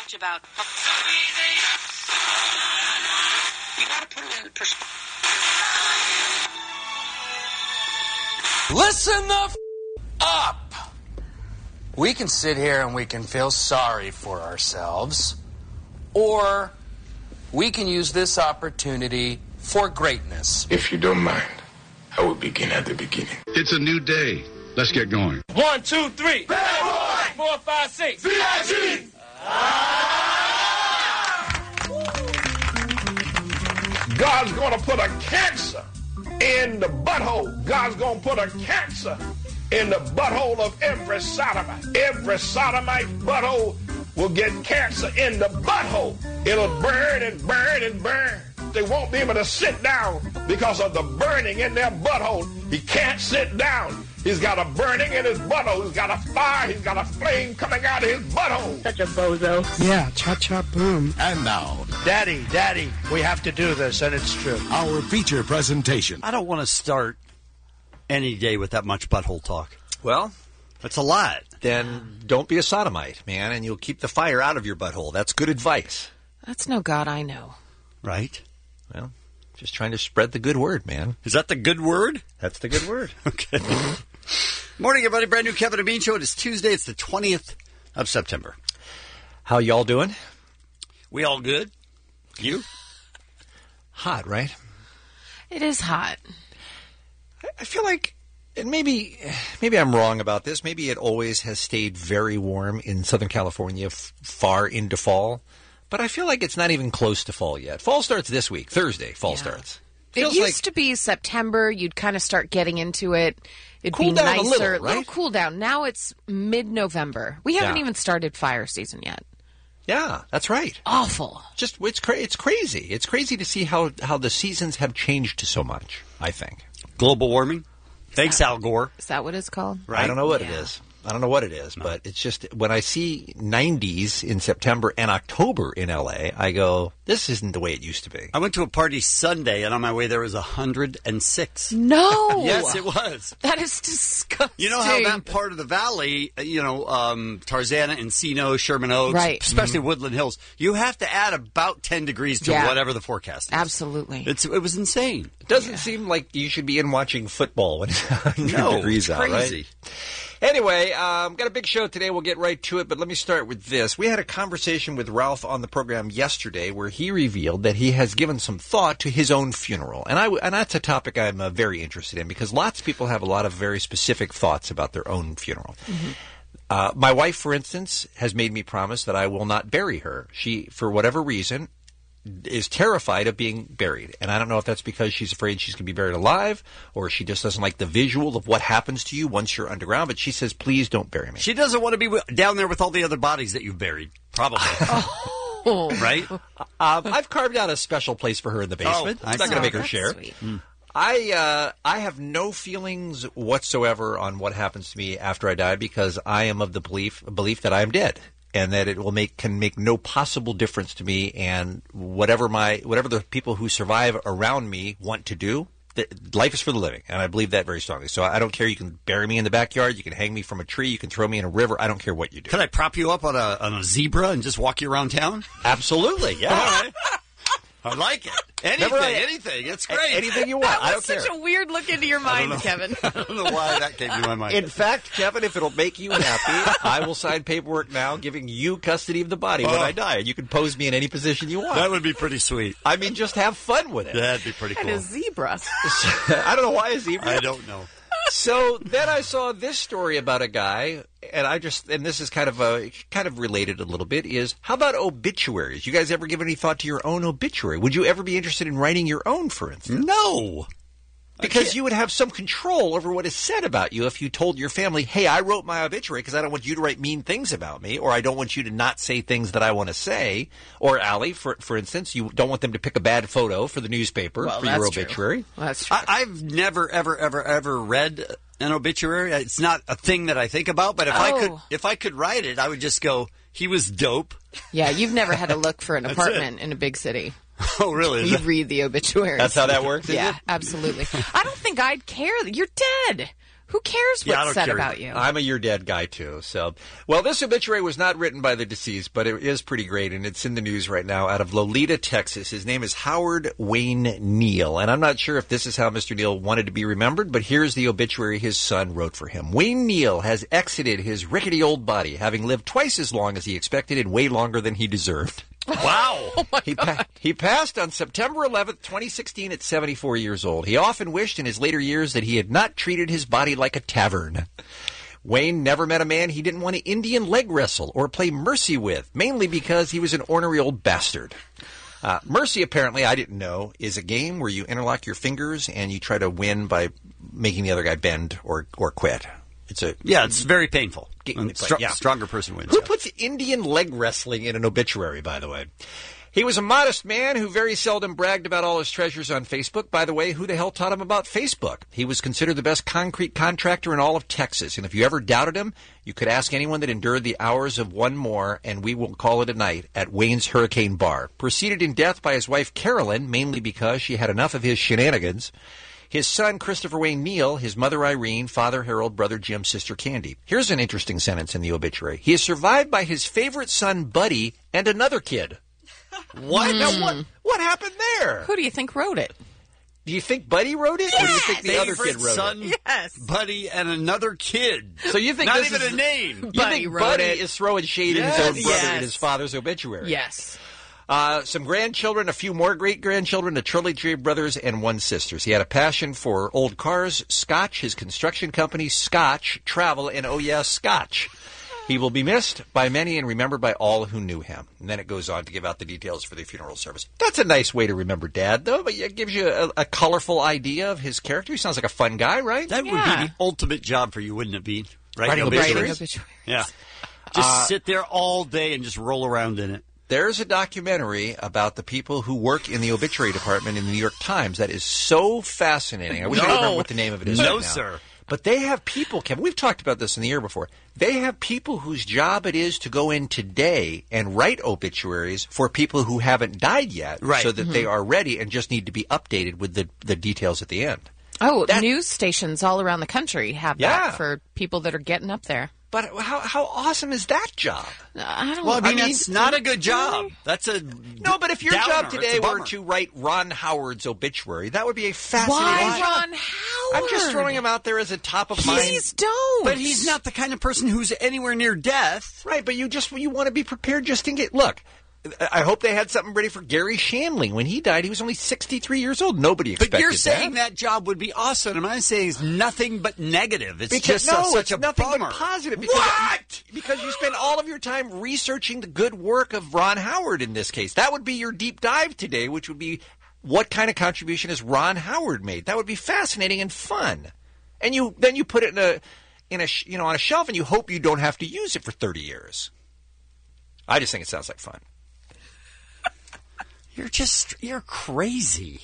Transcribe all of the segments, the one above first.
much about. You got to put it in perspective. Listen the up! We can sit here and we can feel sorry for ourselves, or we can use this opportunity for greatness. If you don't mind, I will begin at the beginning. It's a new day. Let's get going. 1, 2, 3. Bad boy! 4, 5, 6. VIG! God's going to put a cancer in the butthole. God's going to put a cancer in the butthole of every sodomite. Every sodomite butthole will get cancer in the butthole. It'll burn and burn and burn. They won't be able to sit down because of the burning in their butthole. He can't sit down. He's got a burning in his butthole. He's got a fire. He's got a flame coming out of his butthole. Such a bozo. Yeah, cha-cha boom. And now, Daddy, we have to do this, and it's true. our feature presentation. I don't want to start any day with that much butthole talk. Well, That's a lot. then don't be a sodomite, man, and you'll keep the fire out of your butthole. That's good advice. That's no God I know. Right? Well, just trying to spread the good word, man. Is that the good word? That's the good word. Okay. Morning, everybody. Brand new Kevin and Bean Show. It is Tuesday. It's the 20th of September. How y'all doing? We all good? You? Hot, right? It is hot. I feel like, and maybe I'm wrong about this. Maybe it always has stayed very warm in Southern California far into fall. But I feel like it's not even close to fall yet. Fall starts this week. Thursday, fall starts. It Feels used to be September. You'd kind of start getting into it. It'd Cool be down a nicer. little, right? cool down. Now it's mid-November. We haven't even started fire season yet. Yeah, that's right. Awful. Just it's crazy. It's crazy to see how the seasons have changed so much, I think. Global warming? Thanks, Al Gore. Is that what it's called? Right? I don't know what it is. I don't know what it is, but it's just when I see 90s in September and October in LA, I go, this isn't the way it used to be. I went to a party Sunday, and on my way there was 106. No. Yes, it was. That is disgusting. You know how that part of the valley, Tarzana, Encino, Sherman Oaks, Right. especially Woodland Hills, you have to add about 10 degrees to whatever the forecast is. Absolutely. It was insane. It doesn't seem like you should be in watching football when it's 100 No, degrees it's out, crazy. right? Anyway, got a big show today. We'll get right to it, but let me start with this. We had a conversation with Ralph on the program yesterday where he revealed that he has given some thought to his own funeral. And that's a topic I'm very interested in because lots of people have a lot of very specific thoughts about their own funeral. Mm-hmm. My wife, for instance, has made me promise that I will not bury her. She, for whatever reason, is terrified of being buried. And I don't know if that's because she's afraid she's going to be buried alive or she just doesn't like the visual of what happens to you once you're underground. But she says, please don't bury me. She doesn't want to be down there with all the other bodies that you've buried, probably. Right? I've carved out a special place for her in the basement. I'm not going to make her share. Sweet. I have no feelings whatsoever on what happens to me after I die because I am of the belief that I am dead. And that it can make no possible difference to me, and whatever the people who survive around me want to do, life is for the living, and I believe that very strongly. So I don't care. You can bury me in the backyard, you can hang me from a tree, you can throw me in a river. I don't care what you do. Could I prop you up on a zebra and just walk you around town? Absolutely, yeah. All right. I like it. Anything. It's great. Anything you want. That I was don't such care. a weird look into your mind, Kevin. I don't know why that came to my mind. In fact, Kevin, if it'll make you happy, I will sign paperwork now giving you custody of the body when I die. And you can pose me in any position you want. That would be pretty sweet. I mean, just have fun with it. That'd be pretty cool. And a zebra. I don't know why a zebra. I don't know. So then I saw this story about a guy, and this is kind of related a little bit, is how about obituaries? You guys ever give any thought to your own obituary? Would you ever be interested in writing your own, for instance? No. Because you would have some control over what is said about you if you told your family, hey, I wrote my obituary because I don't want you to write mean things about me, or I don't want you to not say things that I want to say. Or, Allie, for instance, you don't want them to pick a bad photo for the newspaper for your obituary. Well, that's true. I've never, ever read an obituary. It's not a thing that I think about, but if I could write it, I would just go, he was dope. Yeah, you've never had to look for an apartment in a big city. Oh, really? You read the obituaries. That's how that works, is Yeah, it? absolutely. I don't think I'd care. You're dead. Who cares Yeah, I what's don't said care about either. you? I'm a Your Dad guy, too. So, well, this obituary was not written by the deceased, but it is pretty great, and it's in the news right now out of Lolita, Texas. His name is Howard Wayne Neal, and I'm not sure if this is how Mr. Neal wanted to be remembered, but here's the obituary his son wrote for him. Wayne Neal has exited his rickety old body, having lived twice as long as he expected and way longer than he deserved. Wow. He passed on September 11th, 2016 at 74 years old. He often wished in his later years that he had not treated his body like a tavern. Wayne never met a man he didn't want to Indian leg wrestle or play Mercy with, mainly because he was an ornery old bastard. Mercy, apparently, I didn't know, is a game where you interlock your fingers and you try to win by making the other guy bend or quit. It's very painful. Stronger person wins. Who puts Indian leg wrestling in an obituary, by the way? He was a modest man who very seldom bragged about all his treasures on Facebook. By the way, who the hell taught him about Facebook? He was considered the best concrete contractor in all of Texas. And if you ever doubted him, you could ask anyone that endured the hours of one more, and we will call it a night, at Wayne's Hurricane Bar. Preceded in death by his wife Carolyn, mainly because she had enough of his shenanigans. His son, Christopher Wayne Neal, his mother, Irene, father, Harold, brother, Jim, sister, Candy. Here's an interesting sentence in the obituary. He is survived by his favorite son, Buddy, and another kid. What? Now, what happened there? Who do you think wrote it? Do you think Buddy wrote it, or do you think the other kid wrote son, it? Yes. Buddy, and another kid. So you think not this even is a name? You Buddy think wrote Buddy it. is throwing shade at his own brother Yes. in his father's obituary? Yes. Some grandchildren, a few more great-grandchildren, a trilogy of brothers, and one sister. He had a passion for old cars, Scotch, his construction company, Scotch, travel, and, oh yeah, Scotch. He will be missed by many and remembered by all who knew him. And then it goes on to give out the details for the funeral service. That's a nice way to remember Dad, though, but it gives you a colorful idea of his character. He sounds like a fun guy, right? That would be the ultimate job for you, wouldn't it be? Writing obituaries? Yeah. Just sit there all day and just roll around in it. There's a documentary about the people who work in the obituary department in the New York Times that is so fascinating. I wish I remember what the name of it is. No, right now. sir. But they have people, Kevin, we've talked about this in the year before. They have people whose job it is to go in today and write obituaries for people who haven't died yet, right. so that they are ready and just need to be updated with the details at the end. Oh, news stations all around the country have that for people that are getting up there. But how awesome is that job? I don't. Well, I mean, that's not a good job. That's a no. But if your downer. job today It's a were bummer. to write Ron Howard's obituary, that would be a fascinating Why job. Ron Howard? I'm just throwing him out there as a top of mind. Please don't. But he's not the kind of person who's anywhere near death. Right, but you want to be prepared just in case. Look, I hope they had something ready for Gary Shandling. When he died, he was only 63 years old. Nobody expected that. But you're saying that job would be awesome, and I'm saying it's nothing but negative. It's because, just such a nothing bummer. but positive. Because What? Because you spend all of your time researching the good work of Ron Howard in this case. That would be your deep dive today, which would be what kind of contribution has Ron Howard made? That would be fascinating and fun. And then you put it on a shelf, and you hope you don't have to use it for 30 years. I just think it sounds like fun. You're crazy.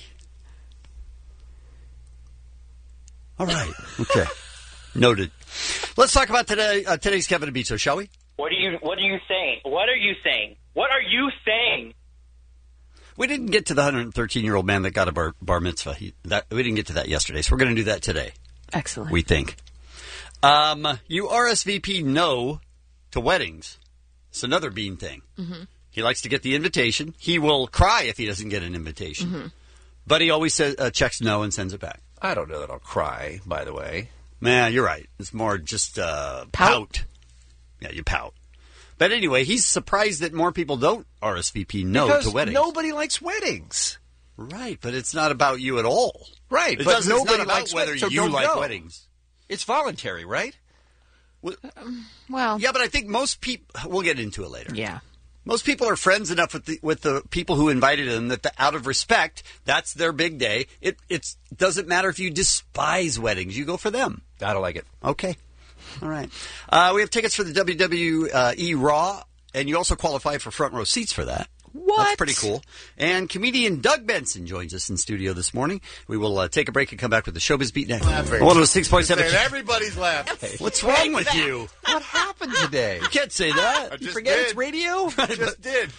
All right. Okay. Noted. Let's talk about today's Kevin DeBito, shall we? What are you saying? What are you saying? What are you saying? We didn't get to the 113-year-old man that got a bar mitzvah. We didn't get to that yesterday, so we're going to do that today. Excellent. We think. You RSVP no to weddings. It's another Bean thing. Mm-hmm. He likes to get the invitation. He will cry if he doesn't get an invitation. Mm-hmm. But he always says, checks no and sends it back. I don't know that I'll cry, by the way. Man, you're right. It's more just pout. Yeah, you pout. But anyway, he's surprised that more people don't RSVP no to weddings. Nobody likes weddings. Right, but it's not about you at all. Right, It's but not nobody about likes whether weddings, so you don't like go. weddings. It's voluntary, right? Well, yeah, but I think most people. We'll get into it later. Yeah. Most people are friends enough with the people who invited them that out of respect, that's their big day. It doesn't matter if you despise weddings. You go for them. I don't like it. Okay. All right. We have tickets for the WWE Raw, and you also qualify for front row seats for that. What? That's pretty cool. And comedian Doug Benson joins us in studio this morning. We will take a break and come back with the Showbiz Beat next. 106.7. Everybody's laughing. What's wrong with you? What happened today? You can't say that. You forget it's radio? I just did.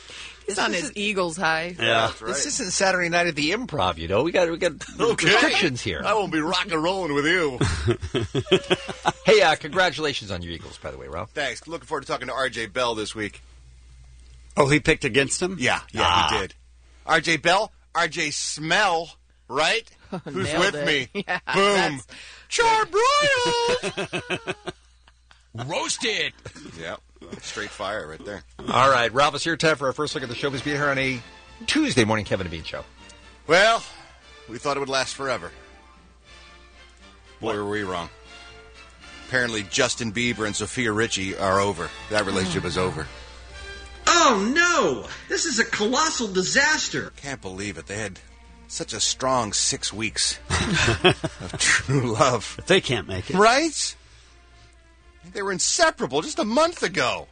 He's on his Eagles high. Yeah. That's right. This isn't Saturday night at the Improv, you know. We got restrictions here. I won't be rock and rolling with you. Hey, congratulations on your Eagles, by the way, Ralph. Thanks. Looking forward to talking to R.J. Bell this week. Oh, he picked against him? Yeah, he did. R.J. Bell, R.J. Smell, right? Who's Nailed with it. me? Yeah, Boom. Charbroiled. Roasted. Yep. Straight fire right there. All right, Ralph, it's your time for our first look at the showbiz beat here on a Tuesday morning Kevin and Bean show. Well, we thought it would last forever. Boy, were we wrong. Apparently, Justin Bieber and Sophia Richie are over. That relationship is over. Oh, no! This is a colossal disaster. Can't believe it. They had such a strong 6 weeks of true love. But they can't make it. Right? They were inseparable just a month ago.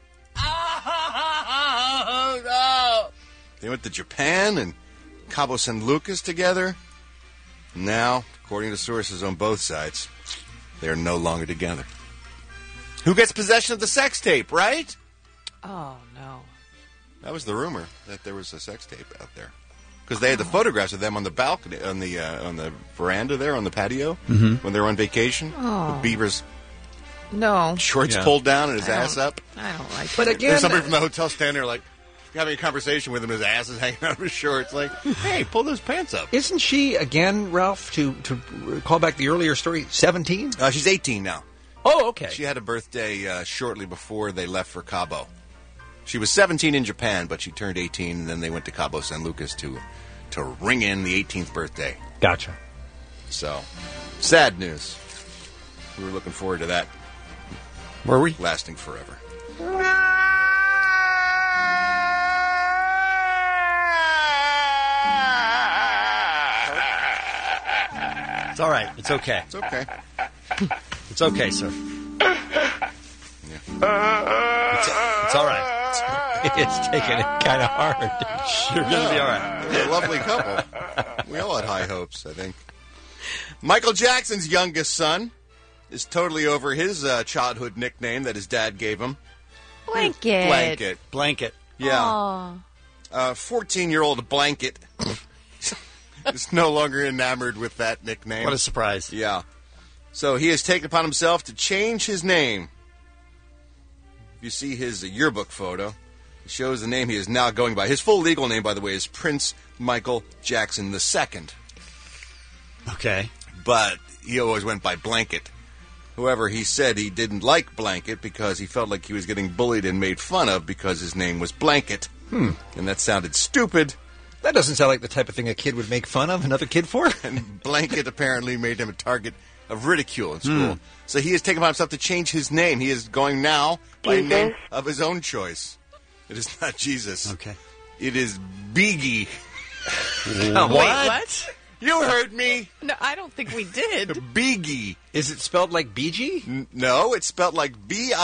Oh, no. They went to Japan and Cabo San Lucas together. Now, according to sources on both sides, they are no longer together. Who gets possession of the sex tape, right? Oh, no. That was the rumor, that there was a sex tape out there. Because they had the photographs of them on the balcony, on the veranda there, on the patio, when they were on vacation. Oh. With Bieber's No. shorts pulled down and his I ass don't- up. I don't like But it. again, There's somebody from the hotel standing there, like, having a conversation with him, his ass is hanging out of his shorts. Like, hey, pull those pants up. Isn't she, again, Ralph, to call back the earlier story, 17? She's 18 now. Oh, okay. She had a birthday shortly before they left for Cabo. She was 17 in Japan, but she turned 18, and then they went to Cabo San Lucas to ring in the 18th birthday. Gotcha. So, sad news. We were looking forward to that. Were we? Lasting forever. It's all right. It's okay. It's okay. It's okay, sir. It's all right. It's taking it kind of hard. You're going to be all right. They're a lovely couple. We all had high hopes, I think. Michael Jackson's youngest son is totally over his childhood nickname that his dad gave him. Blanket. Blanket. Blanket. Yeah. 14-year-old Blanket is no longer enamored with that nickname. What a surprise. Yeah. So he has taken upon himself to change his name. If you see his yearbook photo, it shows the name he is now going by. His full legal name, by the way, is Prince Michael Jackson II. Okay. But he always went by Blanket. However, he said he didn't like Blanket because he felt like he was getting bullied and made fun of because his name was Blanket. And that sounded stupid. That doesn't sound like the type of thing a kid would make fun of another kid for. And Blanket apparently made him a target of ridicule in school. So he has taken upon himself to change his name. He is going now by a name of his own choice. It is not Jesus. Okay. It is Biggie. Wait, what? You heard me. No, I don't think we did. Biggie. Is it spelled like BG? No, it's spelled like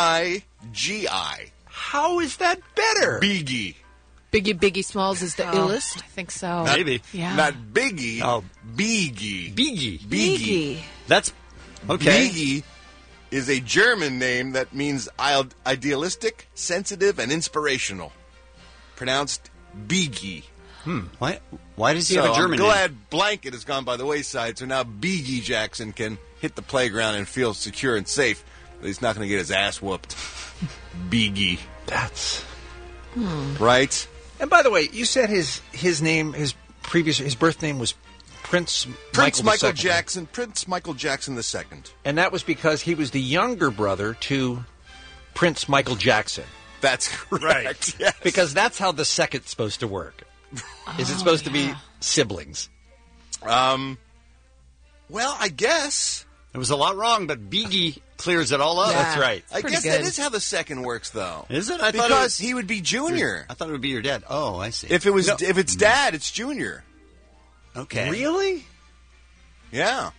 B-I-G-I. How is that better? Biggie. Biggie Smalls is the illest? I think so. Maybe. Yeah. Not Biggie. Oh. Biggie. Biggie. Biggie. That's okay. Biggie is a German name that means idealistic, sensitive, and inspirational. Pronounced Biggie. Why does he have a German I'm name? glad Blanket has gone by the wayside, so now Biggie Jackson can hit the playground and feel secure and safe. But he's not going to get his ass whooped. Biggie. That's... Right? And by the way, you said his name, his birth name was Prince Michael II. Jackson. Prince Michael Jackson II. And that was because he was the younger brother to Prince Michael Jackson. That's correct. Yes. Because that's how the second's supposed to work. Is it supposed to be siblings? Well, I guess. There was a lot wrong, but Biggie clears it all up. Yeah. That's right. I Pretty guess good. that is how the second works, though. Is it? I thought Because he would be Junior. I thought it would be your dad. Oh, I see. If it's Dad, it's Junior. Okay. Really? Yeah.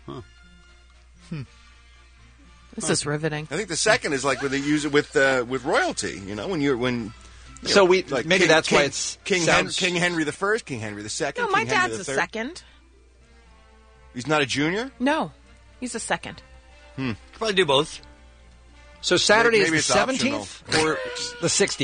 This is riveting. I think the second is like when they use it with royalty. You know, when So we like maybe King- that's why King- it's King sounds- Henry the First, King Henry the Second. No, my King Henry dad's the a Third. second. He's not a junior. No, he's a second. Probably do both. So Saturday Maybe is it's the 17th or the 16th?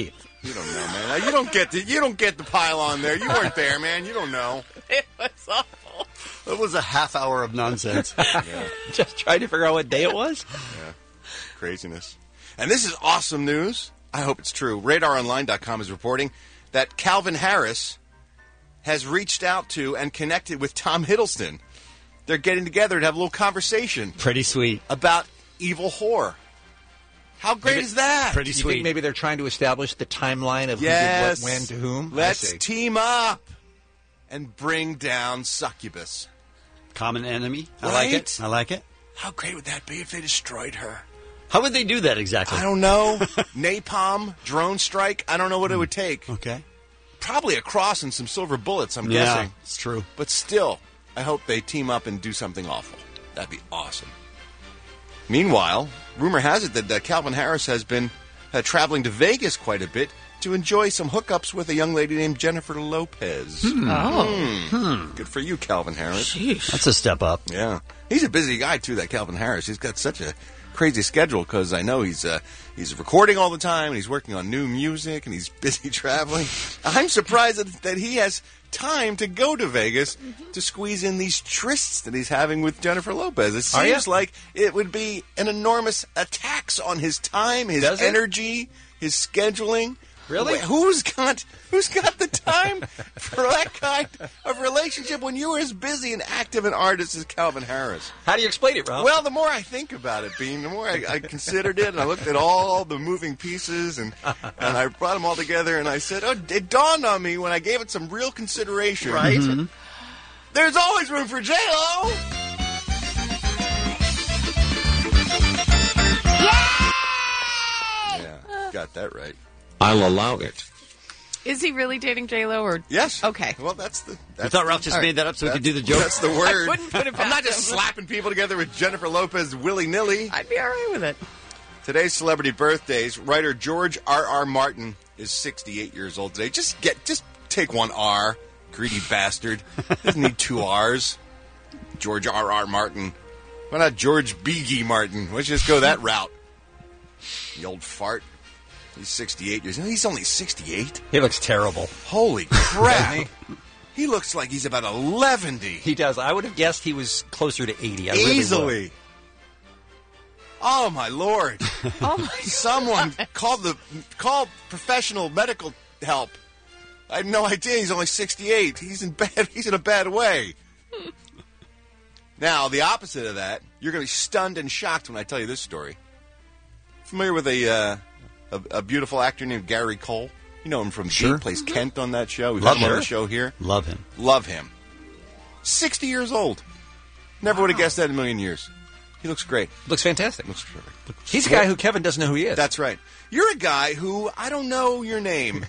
You don't know, man. You don't get the pile on there. You weren't there, man. You don't know. It was awful. It was a half hour of nonsense. Yeah. Just trying to figure out what day it was. Yeah. Craziness. And this is awesome news. I hope it's true. RadarOnline.com is reporting that Calvin Harris has reached out to and connected with Tom Hiddleston. They're getting together to have a little conversation. Pretty sweet. About Evil Whore. How great is that? Pretty You sweet. think maybe they're trying to establish the timeline of Yes. who did what, when, to whom? Let's team up and bring down Succubus. Common enemy. I Right? like it. I like it. How great would that be if they destroyed her? How would they do that exactly? I don't know. Napalm, drone strike. I don't know what it would take. Okay. Probably a cross and some silver bullets, I'm Yeah, guessing. it's true. But still, I hope they team up and do something awful. That'd be awesome. Meanwhile, rumor has it that Calvin Harris has been traveling to Vegas quite a bit to enjoy some hookups with a young lady named Jennifer Lopez. Good for you, Calvin Harris. That's a step up. Yeah. He's a busy guy, too, that Calvin Harris. He's got such a crazy schedule because I know he's recording all the time and he's working on new music and he's busy traveling. I'm surprised that he has time to go to Vegas to squeeze in these trysts that he's having with Jennifer Lopez. It seems like it would be an enormous tax on his time, his energy, his scheduling. Really? Who's got the time for that kind of relationship when you are as busy and active an artist as Calvin Harris? How do you explain it, Ralph? Well, the more I think about it, Bean, the more I considered it, and I looked at all the moving pieces, and I brought them all together, and I said, it dawned on me when I gave it some real consideration. Right? Mm-hmm. There's always room for J-Lo! Yeah, got that right. I'll allow it. Is he really dating J-Lo or? Yes. Okay. Well, that's I thought Ralph just made that up so he could do the joke. That's the word. I wouldn't put it I'm not past just him. slapping people together with Jennifer Lopez willy-nilly. I'd be all right with it. Today's celebrity birthdays. Writer George R.R. Martin is 68 years old today. Just take one R, greedy bastard. Doesn't need two R's. George R.R. Martin. Why not George B.G. Martin? Let's just go that route. The old fart. He's 68 years old. He's only 68. He looks terrible. Holy crap. He looks like he's about 11. He does. I would have guessed he was closer to 80. I really Easily. would. Oh, my Lord. Oh my Someone call professional medical help. I had no idea he's only 68. He's in a bad way. Now, the opposite of that, you're going to be stunned and shocked when I tell you this story. Familiar with a beautiful actor named Gary Cole? You know him from Sure. He plays Kent on that show. We've Love had him on him. the show here. Love him. Love him. 60 years old. Never would have guessed that in a million years. He looks great. Looks fantastic. Looks terrific. He's a guy who Kevin doesn't know who he is. That's right. You're a guy who, I don't know your name,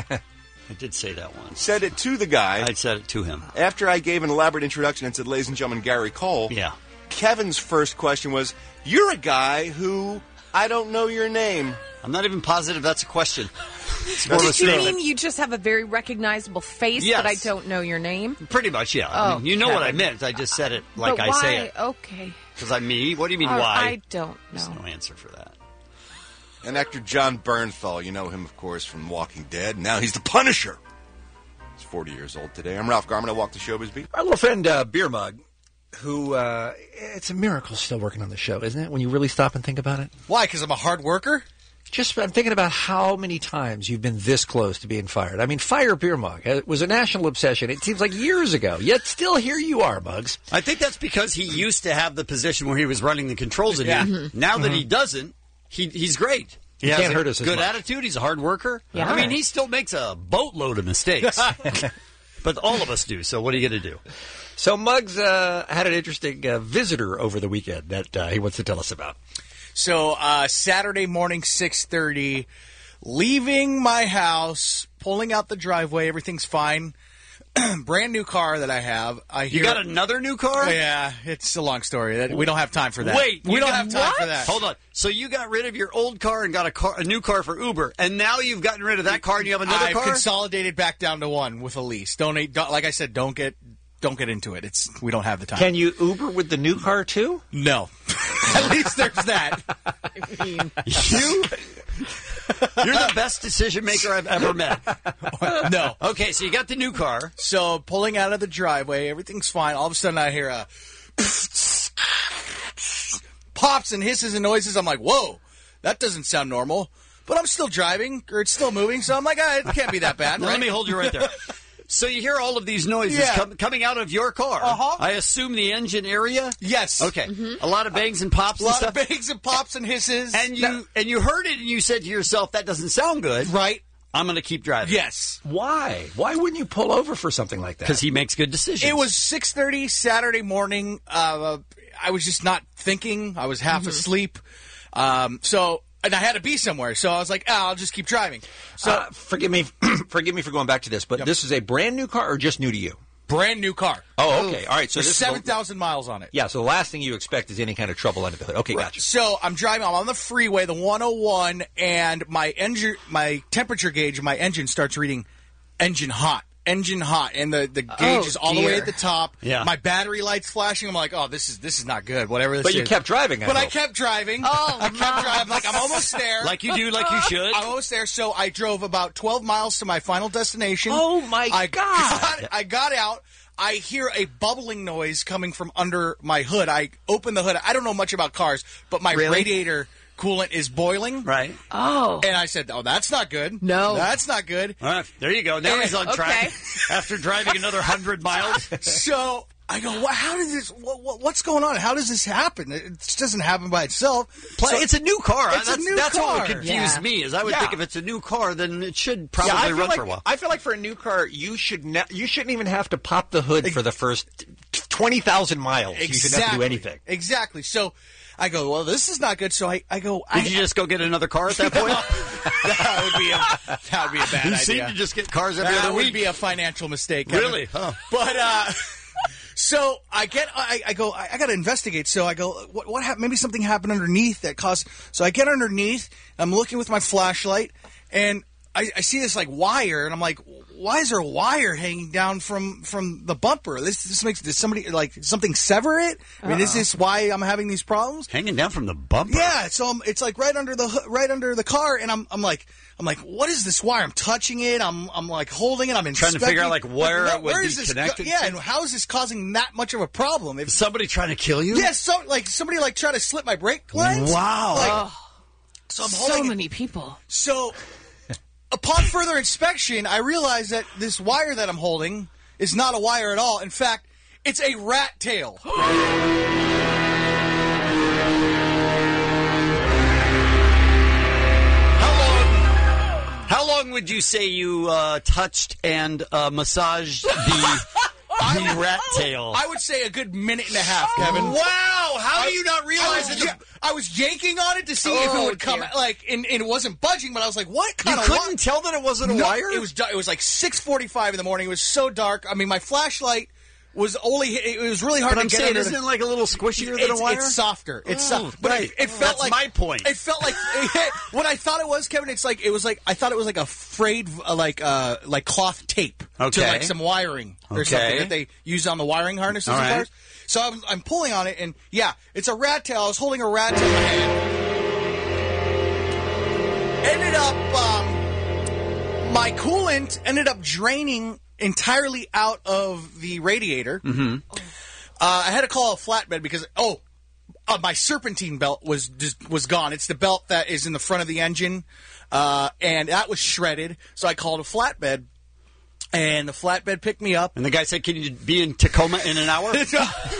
I did say that once. said it to the guy I said it to him. after I gave an elaborate introduction and said, ladies and gentlemen, Gary Cole. Yeah. Kevin's first question was, you're a guy who, I don't know your name. I'm not even positive that's a question. It's more of a Did you statement. mean you just have a very recognizable face, Yes. but I don't know your name? Pretty much, yeah. I Oh, mean, you know what I Kevin. meant. I just said it like But I why? say it. Okay. Because I'm me. What do you mean, I why? don't There's know. no answer for that. And actor John Bernthal, you know him, of course, from Walking Dead. Now he's the Punisher. He's 40 years old today. I'm Ralph Garman. I walk the showbiz beat. Our little friend Beer Mug, who it's a miracle still working on the show, isn't it? When you really stop and think about it. Why? Because I'm a hard worker? Just I'm thinking about how many times you've been this close to being fired. I mean, fire Beer Mug. It was a national obsession. It seems like years ago. Yet still here you are, Muggs. I think that's because he used to have the position where he was running the controls in here. Now that he doesn't, he's great. He has can't a hurt us as good much. attitude. He's a hard worker. Yeah. I mean, he still makes a boatload of mistakes. But all of us do, so what are you going to do? So Muggs had an interesting visitor over the weekend that he wants to tell us about. So Saturday morning, 6:30, leaving my house, pulling out the driveway, everything's fine. Brand new car that I have. I hear, You got another new car? Yeah, it's a long story. We don't have time for that. Wait, we you don't got have time for that. Hold on. So you got rid of your old car and got a new car for Uber, and now you've gotten rid of that car and you have another I've car? consolidated back down to one with a lease. Don't like I said, don't get into it. We don't have the time. Can you Uber with the new car too? No. At least there's that. I mean, You're the best decision maker I've ever met. No. Okay, so you got the new car. So pulling out of the driveway, everything's fine. All of a sudden I hear a pops and hisses and noises. I'm like, whoa, that doesn't sound normal. But I'm still driving, or it's still moving, so I'm like, it can't be that bad. Right? Let me hold you right there. So you hear all of these noises coming out of your car. Uh-huh. I assume the engine area? Yes. Okay. A lot of bangs and pops and stuff? A lot of bangs and pops and hisses. And you heard it and you said to yourself, that doesn't sound good. Right. I'm going to keep driving. Yes. Why? Why wouldn't you pull over for something like that? Because he makes good decisions. It was 6:30 Saturday morning. I was just not thinking. I was half asleep. And I had to be somewhere, so I was like, I'll just keep driving. So forgive me for going back to this, but this is a brand new car or just new to you? Brand new car. Oh, okay. All right. So there's 7,000 miles on it. Yeah, so the last thing you expect is any kind of trouble under the hood. Okay, gotcha. So I'm driving. I'm on the freeway, the 101, and my temperature gauge, my engine starts reading engine hot, and the gauge is all the way at the top. Yeah. My battery light's flashing. I'm like, this is not good. Whatever this is. But you kept driving. I kept driving. I kept driving. Like I'm almost there. Like you do, like you should. I'm almost there. So I drove about 12 miles to my final destination. Oh my God! I got out. I hear a bubbling noise coming from under my hood. I open the hood. I don't know much about cars, but my radiator coolant is boiling. Right. Oh. And I said, that's not good. No. That's not good. All right, there you go. Now he's on track after driving another 100 miles. So I go, how did this, what's going on? How does this happen? It just doesn't happen by itself. It's a new car. It's a new that's car. what would confuse me, is I would think if it's a new car, then it should probably run for a while. I feel like for a new car, you shouldn't even have to pop the hood for the first 20,000 miles. Exactly. You shouldn't have to do anything. Exactly. So I go, well, this is not good. So I go. Did you just go get another car at that point? that would be a bad idea. You seem to just get cars every other week. week. That would be a financial mistake. Kevin. Really? Huh. But so I go. I got to investigate. So I go. What happened? Maybe something happened underneath that caused. So I get underneath. I'm looking with my flashlight, and I see this like wire, and I'm like, why is there a wire hanging down from the bumper? This makes, did somebody, like, something sever it? I mean, is this why I'm having these problems? Hanging down from the bumper? Yeah, so it's like right under the car, and I'm like, what is this wire? I'm touching it. I'm like holding it. I'm inspecting. Trying to figure out like where it would be connected. Yeah, and how is this causing that much of a problem? If somebody trying to kill you? Yeah, somebody like try to slip my brake lines. Wow. So I'm holding so many people. So upon further inspection, I realized that this wire that I'm holding is not a wire at all. In fact, it's a rat tail. How long would you say you touched and massaged the rat tail? I would say a good minute and a half, Kevin. Wow! How do you not realize it? I was yanking on it to see if it would come, and it wasn't budging. But I was like, "What kind of?" You couldn't tell that it wasn't a wire. It was like 6:45 in the morning. It was so dark. I mean, my flashlight was only. It was really hard but to get. Saying, isn't it like a little squishier than a wire? It's softer. It's soft. But right. It felt That's like my point. It felt like what I thought it was, Kevin. I thought it was like a frayed like cloth tape to like some wiring or something that they use on the wiring harnesses in cars. So I'm pulling on it, and it's a rat tail. I was holding a rat tail in my hand. Ended up, my coolant ended up draining entirely out of the radiator. Mm-hmm. I had to call a flatbed because my serpentine belt was gone. It's the belt that is in the front of the engine, and that was shredded. So I called a flatbed, and the flatbed picked me up. And the guy said, "Can you be in Tacoma in an hour?" And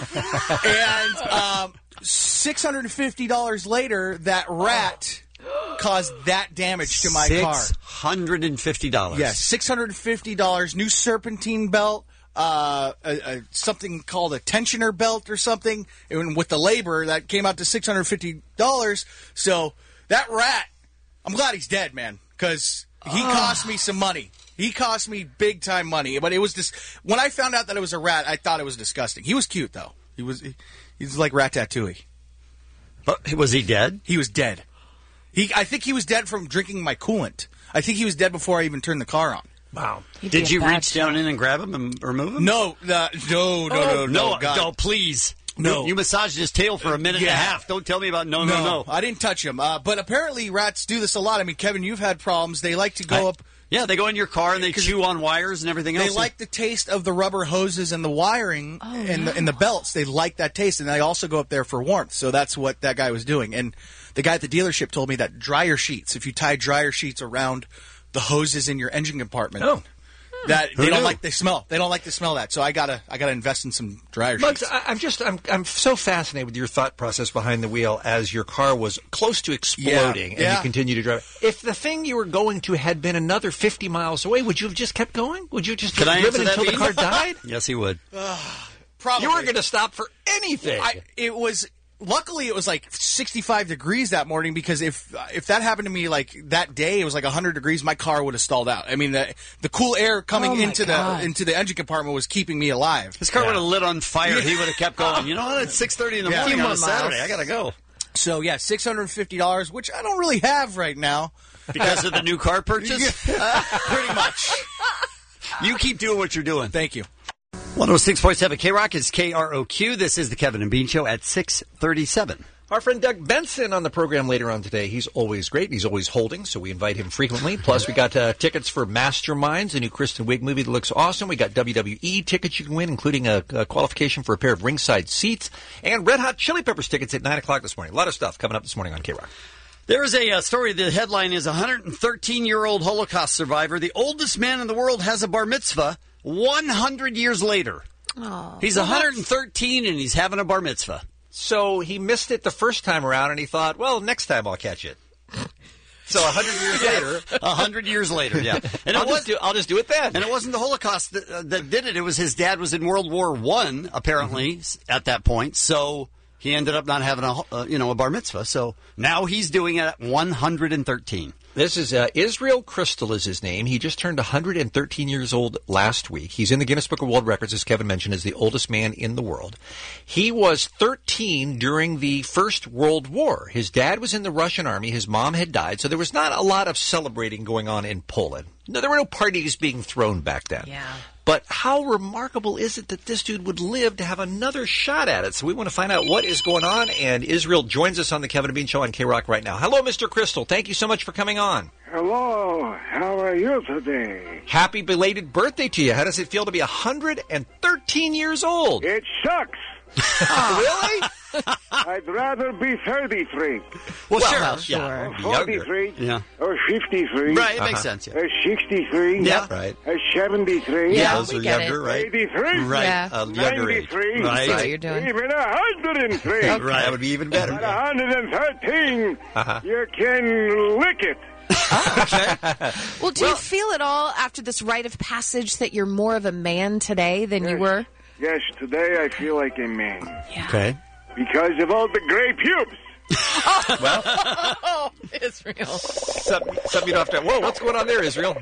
$650 later, that rat caused that damage to my car. $650. Yes, $650. New serpentine belt, something called a tensioner belt or something. And with the labor, that came out to $650. So that rat, I'm glad he's dead, man, because he cost me some money. He cost me big time money. But it was this. When I found out that it was a rat, I thought it was disgusting. He was cute though. He's like Ratatouille. But was he dead? He was dead. I think he was dead from drinking my coolant. I think he was dead before I even turned the car on. Wow. Did you reach down in and grab him and remove him? No, no, God. No, please. No. You massaged his tail for a minute and a half. Don't tell me about no. I didn't touch him. But apparently rats do this a lot. I mean, Kevin, you've had problems. They like to go up. Yeah, they go in your car and they chew on wires and everything else. They like the taste of the rubber hoses and the wiring and the belts. They like that taste, and they also go up there for warmth. So that's what that guy was doing. And the guy at the dealership told me that dryer sheets, if you tie dryer sheets around the hoses in your engine compartment, that they don't like the smell. They don't like the smell of that. So I gotta invest in some dryer Bugs, sheets. I'm so fascinated with your thought process behind the wheel as your car was close to exploding and you continue to drive. If the thing you were going to had been another 50 miles away, would you have just kept going? Would you just have driven until the car died? Yes, he would. Probably. You weren't going to stop for anything. Luckily, it was like 65 degrees that morning, because if that happened to me like that day, it was like 100 degrees, my car would have stalled out. I mean, the cool air coming into the engine compartment was keeping me alive. His car would have lit on fire. He would have kept going. You know what? It's 6:30 in the morning on a Saturday. I got to go. So, yeah, $650, which I don't really have right now. Because of the new car purchase? Pretty much. You keep doing what you're doing. Thank you. 106.7 K-Rock is KROQ. This is the Kevin and Bean Show at 6:37. Our friend Doug Benson on the program later on today. He's always great. He's always holding, so we invite him frequently. Plus, we got tickets for Masterminds, the new Kristen Wiig movie that looks awesome. We got WWE tickets you can win, including a qualification for a pair of ringside seats, and Red Hot Chili Peppers tickets at 9 o'clock this morning. A lot of stuff coming up this morning on K-Rock. There is a story. The headline is 113-year-old Holocaust survivor. The oldest man in the world has a bar mitzvah 100 years later. Oh, he's 113 and he's having a bar mitzvah. So he missed it the first time around and he thought, well, next time I'll catch it. So 100 years later. 100 years later, yeah. And I'll just do it then. And it wasn't the Holocaust that did it. It was his dad was in World War I, apparently, at that point. So he ended up not having a bar mitzvah. So now he's doing it at 113. This is Israel Crystal is his name. He just turned 113 years old last week. He's in the Guinness Book of World Records, as Kevin mentioned, as the oldest man in the world. He was 13 during the First World War. His dad was in the Russian army. His mom had died, so there was not a lot of celebrating going on in Poland. No, there were no parties being thrown back then. Yeah. But how remarkable is it that this dude would live to have another shot at it? So we want to find out what is going on, and Israel joins us on the Kevin and Bean Show on K-Rock right now. Hello, Mr. Crystal. Thank you so much for coming on. Hello. How are you today? Happy belated birthday to you. How does it feel to be 113 years old? It sucks. Really? I'd rather be 33. Well, sure. Yeah. Or 43. Yeah. Or 53. Right, it makes sense. Yeah. Or 63. Yeah. Right. Or 73. Yeah, those we are get younger, it. right? 83. Right. Yeah. Younger age. 93. Right. That's what you're doing. Even 103. Right. That would be even better. At 113, you can lick it. Well, do you feel at all after this rite of passage that you're more of a man today than you were? Yes, today I feel like a man. Yeah. Okay. Because of all the gray pubes. Oh, Israel. Something you don't have to... Whoa, what's going on there, Israel?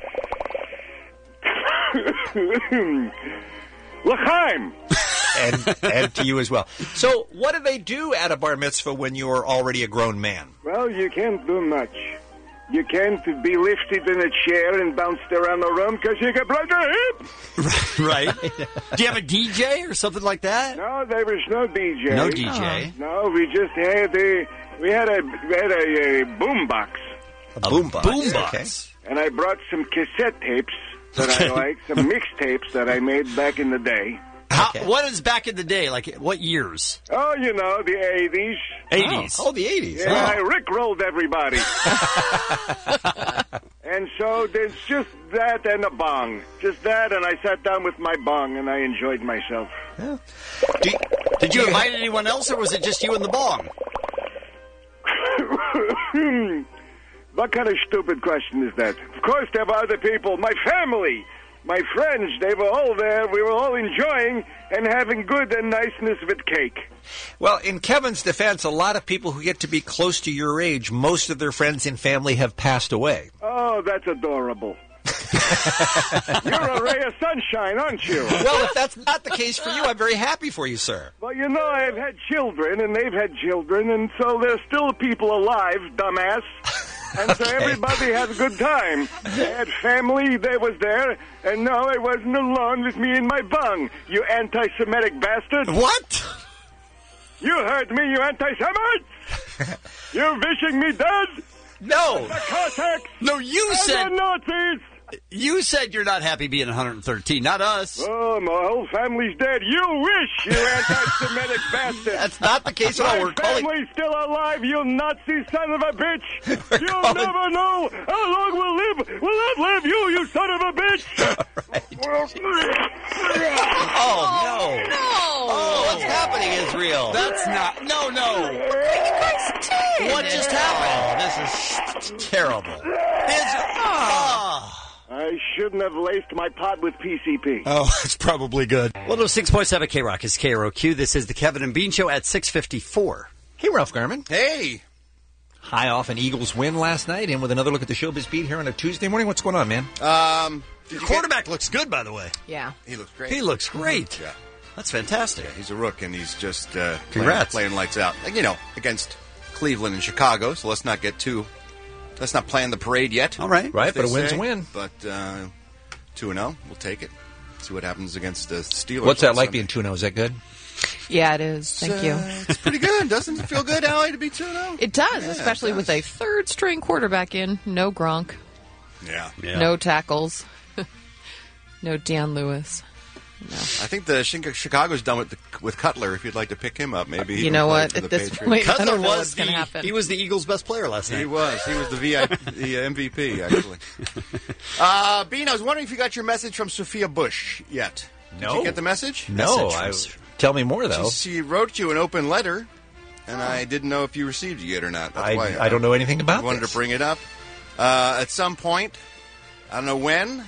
L'chaim. And to you as well. So what do they do at a bar mitzvah when you're already a grown man? Well, you can't do much. You can't be lifted in a chair and bounced around the room because you can break a hip. Right. Do you have a DJ or something like that? No, there was no DJ. No DJ. No, we just had a boom box. A boombox. Boombox. Okay. And I brought some cassette tapes that I like, some mixtapes that I made back in the day. What is back in the day? Like, what years? Oh, you know, the 80s. 80s. Oh, the 80s. Yeah, I rickrolled everybody. And so there's just that and a bong. Just that, and I sat down with my bong, and I enjoyed myself. Yeah. Did you invite anyone else, or was it just you and the bong? What kind of stupid question is that? Of course there were other people. My family, my friends, they were all there. We were all enjoying and having good and niceness with cake. Well, in Kevin's defense, a lot of people who get to be close to your age, most of their friends and family have passed away. Oh, that's adorable. You're a ray of sunshine, aren't you? Well, if that's not the case for you, I'm very happy for you, sir. Well, you know, I've had children, and they've had children, and so there's still people alive, dumbass. And so everybody had a good time. I had family, they was there, and no, I wasn't alone with me and my bung, you anti-Semitic bastard. What? You heard me, you anti-Semites! You're wishing me dead? No. The Cossacks! No, you and said... the Nazis! You said you're not happy being 113, not us. Oh, my whole family's dead. You wish, you anti-Semitic bastard! That's not the case at all. My family's still alive, you Nazi son of a bitch! You'll never know how long we'll live! We'll outlive you, you son of a bitch! Oh, no. No. Oh, what's happening, Israel? That's not. No. You guys did. What just happened? Oh, this is terrible. I shouldn't have laced my pot with PCP. Oh, it's probably good. 106.7 K-Rock is KROQ. This is the Kevin and Bean Show at 6:54. Hey, Ralph Garman. Hey. High off an Eagles win last night, and with another look at the showbiz beat here on a Tuesday morning. What's going on, man? Your quarterback looks good, by the way. Yeah. He looks great. He looks great. Yeah. That's fantastic. Yeah, he's a rook, and he's just Congrats. playing lights out. Like, against Cleveland and Chicago, so let's not plan the parade yet. All right. Right, but a win's a win. But 2-0, we'll take it. See what happens against the Steelers. What's that like Sunday. being 2-0? Is that good? Yeah, it is. Thank you. It's pretty good. Doesn't it feel good, Allie, to be 2-0? It does, Yeah, especially with a third-string quarterback in. No Gronk. Yeah. No tackles. No Dan Lewis. No. I think the Chicago's done with Cutler. If you'd like to pick him up, maybe. You know what? For the At this Patriots. point, I Cutler don't know was what's going to happen. he was the Eagles' best player last night. He was the MVP, actually. Bean, I was wondering if you got your message from Sophia Bush yet. Did you get the message? No. Tell me more, though. She wrote you an open letter, and I didn't know if you received it yet or not. That's why I don't know anything about I wanted this. to bring it up. At some point, I don't know when,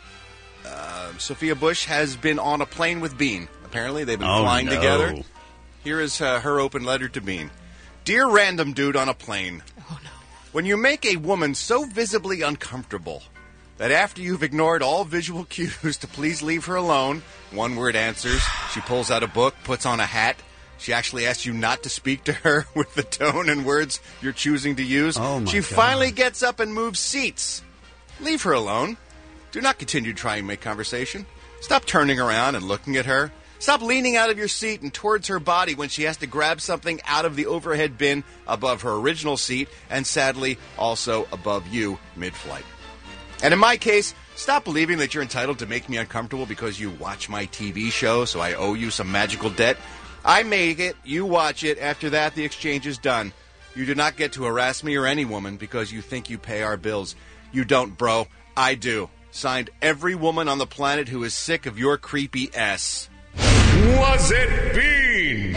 Sophia Bush has been on a plane with Bean. Apparently, they've been flying together. Here is her open letter to Bean. Dear random dude on a plane. Oh, no. When you make a woman so visibly uncomfortable that after you've ignored all visual cues to please leave her alone, one-word answers, she pulls out a book, puts on a hat, she actually asks you not to speak to her with the tone and words you're choosing to use. Oh, my she God. finally gets up and moves seats. Leave her alone. Do not continue trying to make conversation. Stop turning around and looking at her. Stop leaning out of your seat and towards her body when she has to grab something out of the overhead bin above her original seat and, sadly, also above you mid-flight. And in my case, stop believing that you're entitled to make me uncomfortable because you watch my TV show, so I owe you some magical debt. I make it, you watch it, after that the exchange is done. You do not get to harass me or any woman because you think you pay our bills. You don't, bro. I do. Signed, every woman on the planet who is sick of your creepy ass. Was it Bean?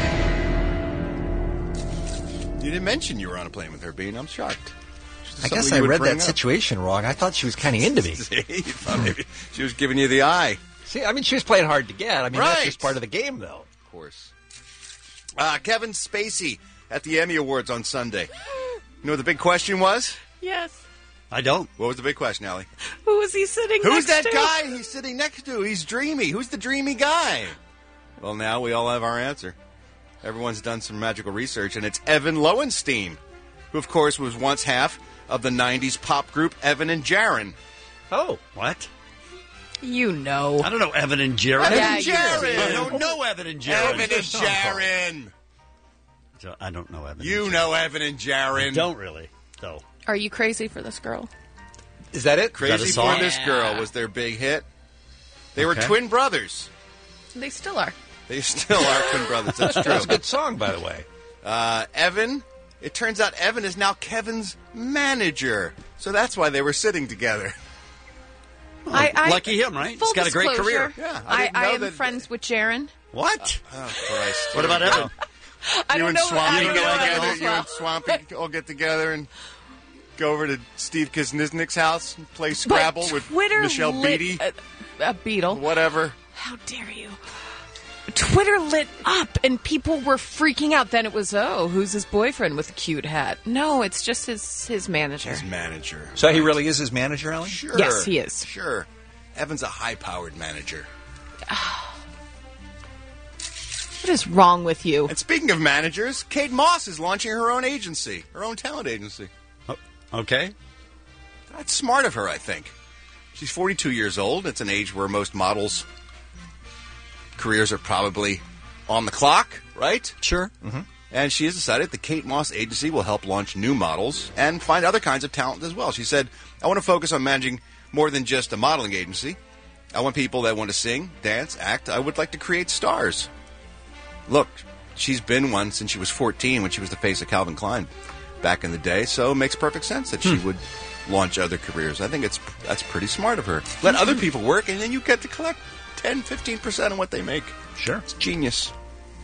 You didn't mention you were on a plane with her, Bean. I'm shocked. I guess I read that situation wrong. I thought she was kind of into me. You thought maybe she was giving you the eye. See, I mean, she was playing hard to get. I mean, that's Right. just part of the game, though. Of course. Kevin Spacey at the Emmy Awards on Sunday. You know what the big question was? Yes. I don't. What was the big question, Allie? Who is he sitting Who's next that to? guy he's sitting next to? He's dreamy. Who's the dreamy guy? Well, now we all have our answer. Everyone's done some magical research, and it's Evan Lowenstein, who, of course, was once half of the 90s pop group Evan and Jaron. Oh, what? You know. I don't know Evan and Jaron. Evan Yeah, and you Jaron! I don't know Evan and Jaron. Evan and Jaron! So I don't know Evan. You and know Evan and Jaron. I don't really, though. Are you crazy for this girl? Is that it? Crazy Is that a for song? This Girl was their big hit. They were Okay. twin brothers. They still are. They still are twin brothers. That's true. That's a good song, by the way. Evan, it turns out Evan is now Kevin's manager. So that's why they were sitting together. Lucky him, right? Full He's got a great disclosure, career. Yeah, I didn't know am that- friends with Jaron. What? Oh, Christ. What about Evan? I You don't and know. Swampy I don't get know together. Evan as You well. and Swampy all get together and go over to Steve Kuznick's house and play But Scrabble with Twitter Michelle lit- Beatty. A Beetle. Whatever. How dare you? Twitter lit up and people were freaking out. Then it was, who's his boyfriend with a cute hat? No, it's just his manager. His manager. So he really is his manager, Alan? Sure. Yes, he is. Sure. Evan's a high-powered manager. What is wrong with you? And speaking of managers, Kate Moss is launching her own agency, her own talent agency. Oh, okay. That's smart of her, I think. She's 42 years old. It's an age where most models' careers are probably on the clock, right? Sure. Mm-hmm. And she has decided the Kate Moss Agency will help launch new models and find other kinds of talent as well. She said, I want to focus on managing more than just a modeling agency. I want people that want to sing, dance, act. I would like to create stars. Look, she's been one since she was 14 when she was the face of Calvin Klein back in the day, so it makes perfect sense that she would launch other careers. I think that's pretty smart of her. Let other people work, and then you get to collect 10, 15% of what they make. Sure. It's genius.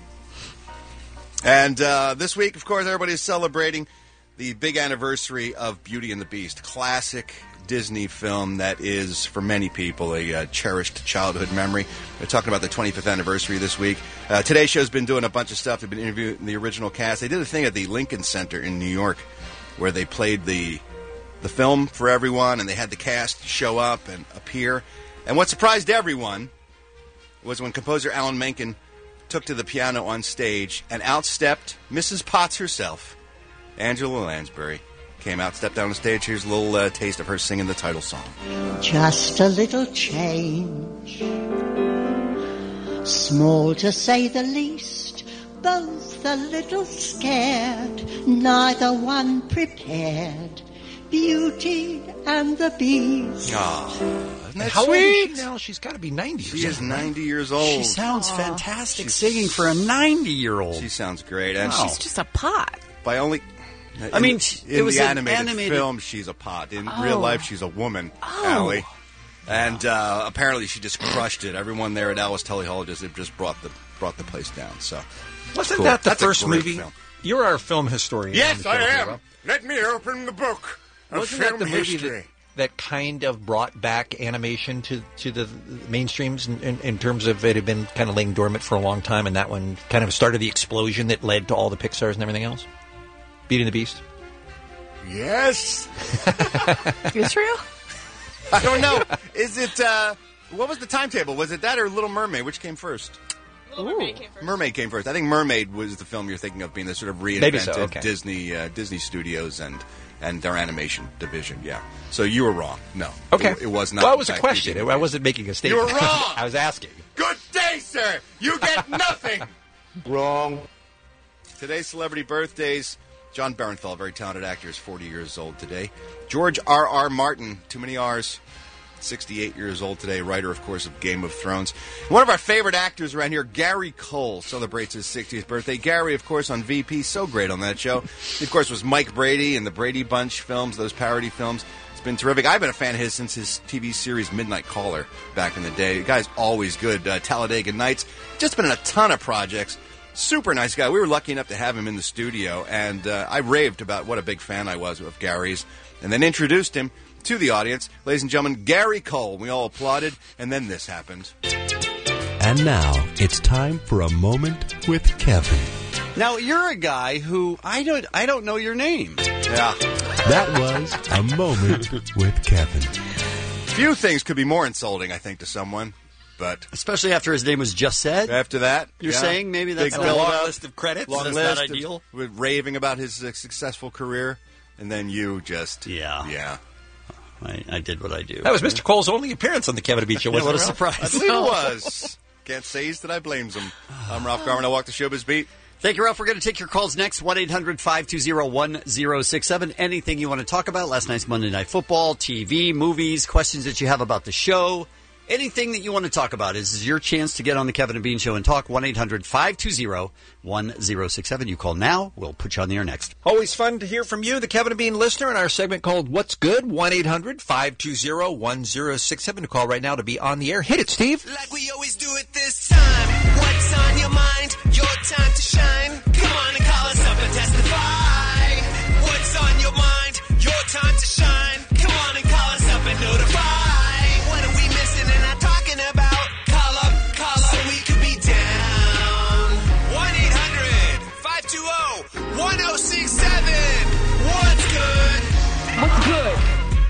And this week, of course, everybody is celebrating the big anniversary of Beauty and the Beast, classic Disney film that is, for many people, a cherished childhood memory. They're talking about the 25th anniversary this week. Today's show's been doing a bunch of stuff. They've been interviewing the original cast. They did a thing at the Lincoln Center in New York where they played the film for everyone, and they had the cast show up and appear. And what surprised everyone was when composer Alan Menken took to the piano on stage and outstepped Mrs. Potts herself. Angela Lansbury came out, stepped down the stage. Here's a little taste of her singing the title song. Just a little change, small to say the least, both a little scared, neither one prepared. Beauty and the Beast. Oh, isn't that How sweet? old is she now? She's got to be 90. She is 90 years old. She sounds fantastic singing for a 90-year-old. She sounds great. And She's just a pot. by only... I mean, in it was the an animated film, she's a pot. In real life, she's a woman, Oh. Allie. And apparently she just crushed it. Everyone there at Alice Tully Hall just brought the place down. So Wasn't cool. that the That's a first great movie? film. You're our film historian. Yes, on the I show, am. Rob. Let me open the book of Wasn't that film the movie history. that kind of brought back animation to the mainstreams in terms of it had been kind of laying dormant for a long time, and that one kind of started the explosion that led to all the Pixars and everything else? Beauty and the Beast? Yes. Israel? I don't know. Is it... what was the timetable? Was it that or Little Mermaid? Which came first? Mermaid came first. I think Mermaid was the film you're thinking of being the sort of Maybe so, reinvented okay. Disney Studios and their animation division. Yeah. So you were wrong. No. Okay. It was not. Well, it was in a fact, question. Beauty and I the Beast. wasn't making a statement. You were wrong. I was asking. Good day, sir. You get nothing. Wrong. Today's celebrity birthdays. John Barenthal, very talented actor, is 40 years old today. George R.R. Martin, too many R's, 68 years old today, writer, of course, of Game of Thrones. One of our favorite actors around here, Gary Cole, celebrates his 60th birthday. Gary, of course, on VP, so great on that show. He, of course, was Mike Brady in the Brady Bunch films, those parody films. It's been terrific. I've been a fan of his since his TV series Midnight Caller back in the day. The guy's always good. Talladega Nights, just been in a ton of projects. Super nice guy. We were lucky enough to have him in the studio, and I raved about what a big fan I was of Gary's, and then introduced him to the audience. Ladies and gentlemen, Gary Cole. We all applauded, and then this happened. And now it's time for a moment with Kevin. Now you're a guy who I don't know your name. Yeah. That was a moment with Kevin. Few things could be more insulting, I think, to someone. But especially after his name was just said. After that, you're saying maybe that's big a long build-up, list of credits. long That's list not ideal. With raving about his successful career, and then you just yeah. I did what I do. That was Mr. Cole's only appearance on the Kevin and Bean Show. Yeah, Wasn't what a it, Ralph? surprise! I believe it was. Can't say that I blames him. I'm Ralph Garman. I walk the showbiz beat. Thank you, Ralph. We're going to take your calls next. 1-800-520-1067. Anything you want to talk about. Last night's Monday Night Football, TV, movies, questions that you have about the show. Anything that you want to talk about. This is your chance to get on the Kevin and Bean Show and talk. 1-800-520-1067. You call now. We'll put you on the air next. Always fun to hear from you, the Kevin and Bean listener, in our segment called What's Good? 1-800-520-1067. To call right now to be on the air. Hit it, Steve. Like we always do it this time. What's on your mind? Your time to shine. Come on and call us up and testify. What's on your mind? Your time to shine. Come on and call us up and notify. What are we missing and not talking about? Call up so we could be down. 1-800-520-1067. What's good? What's good?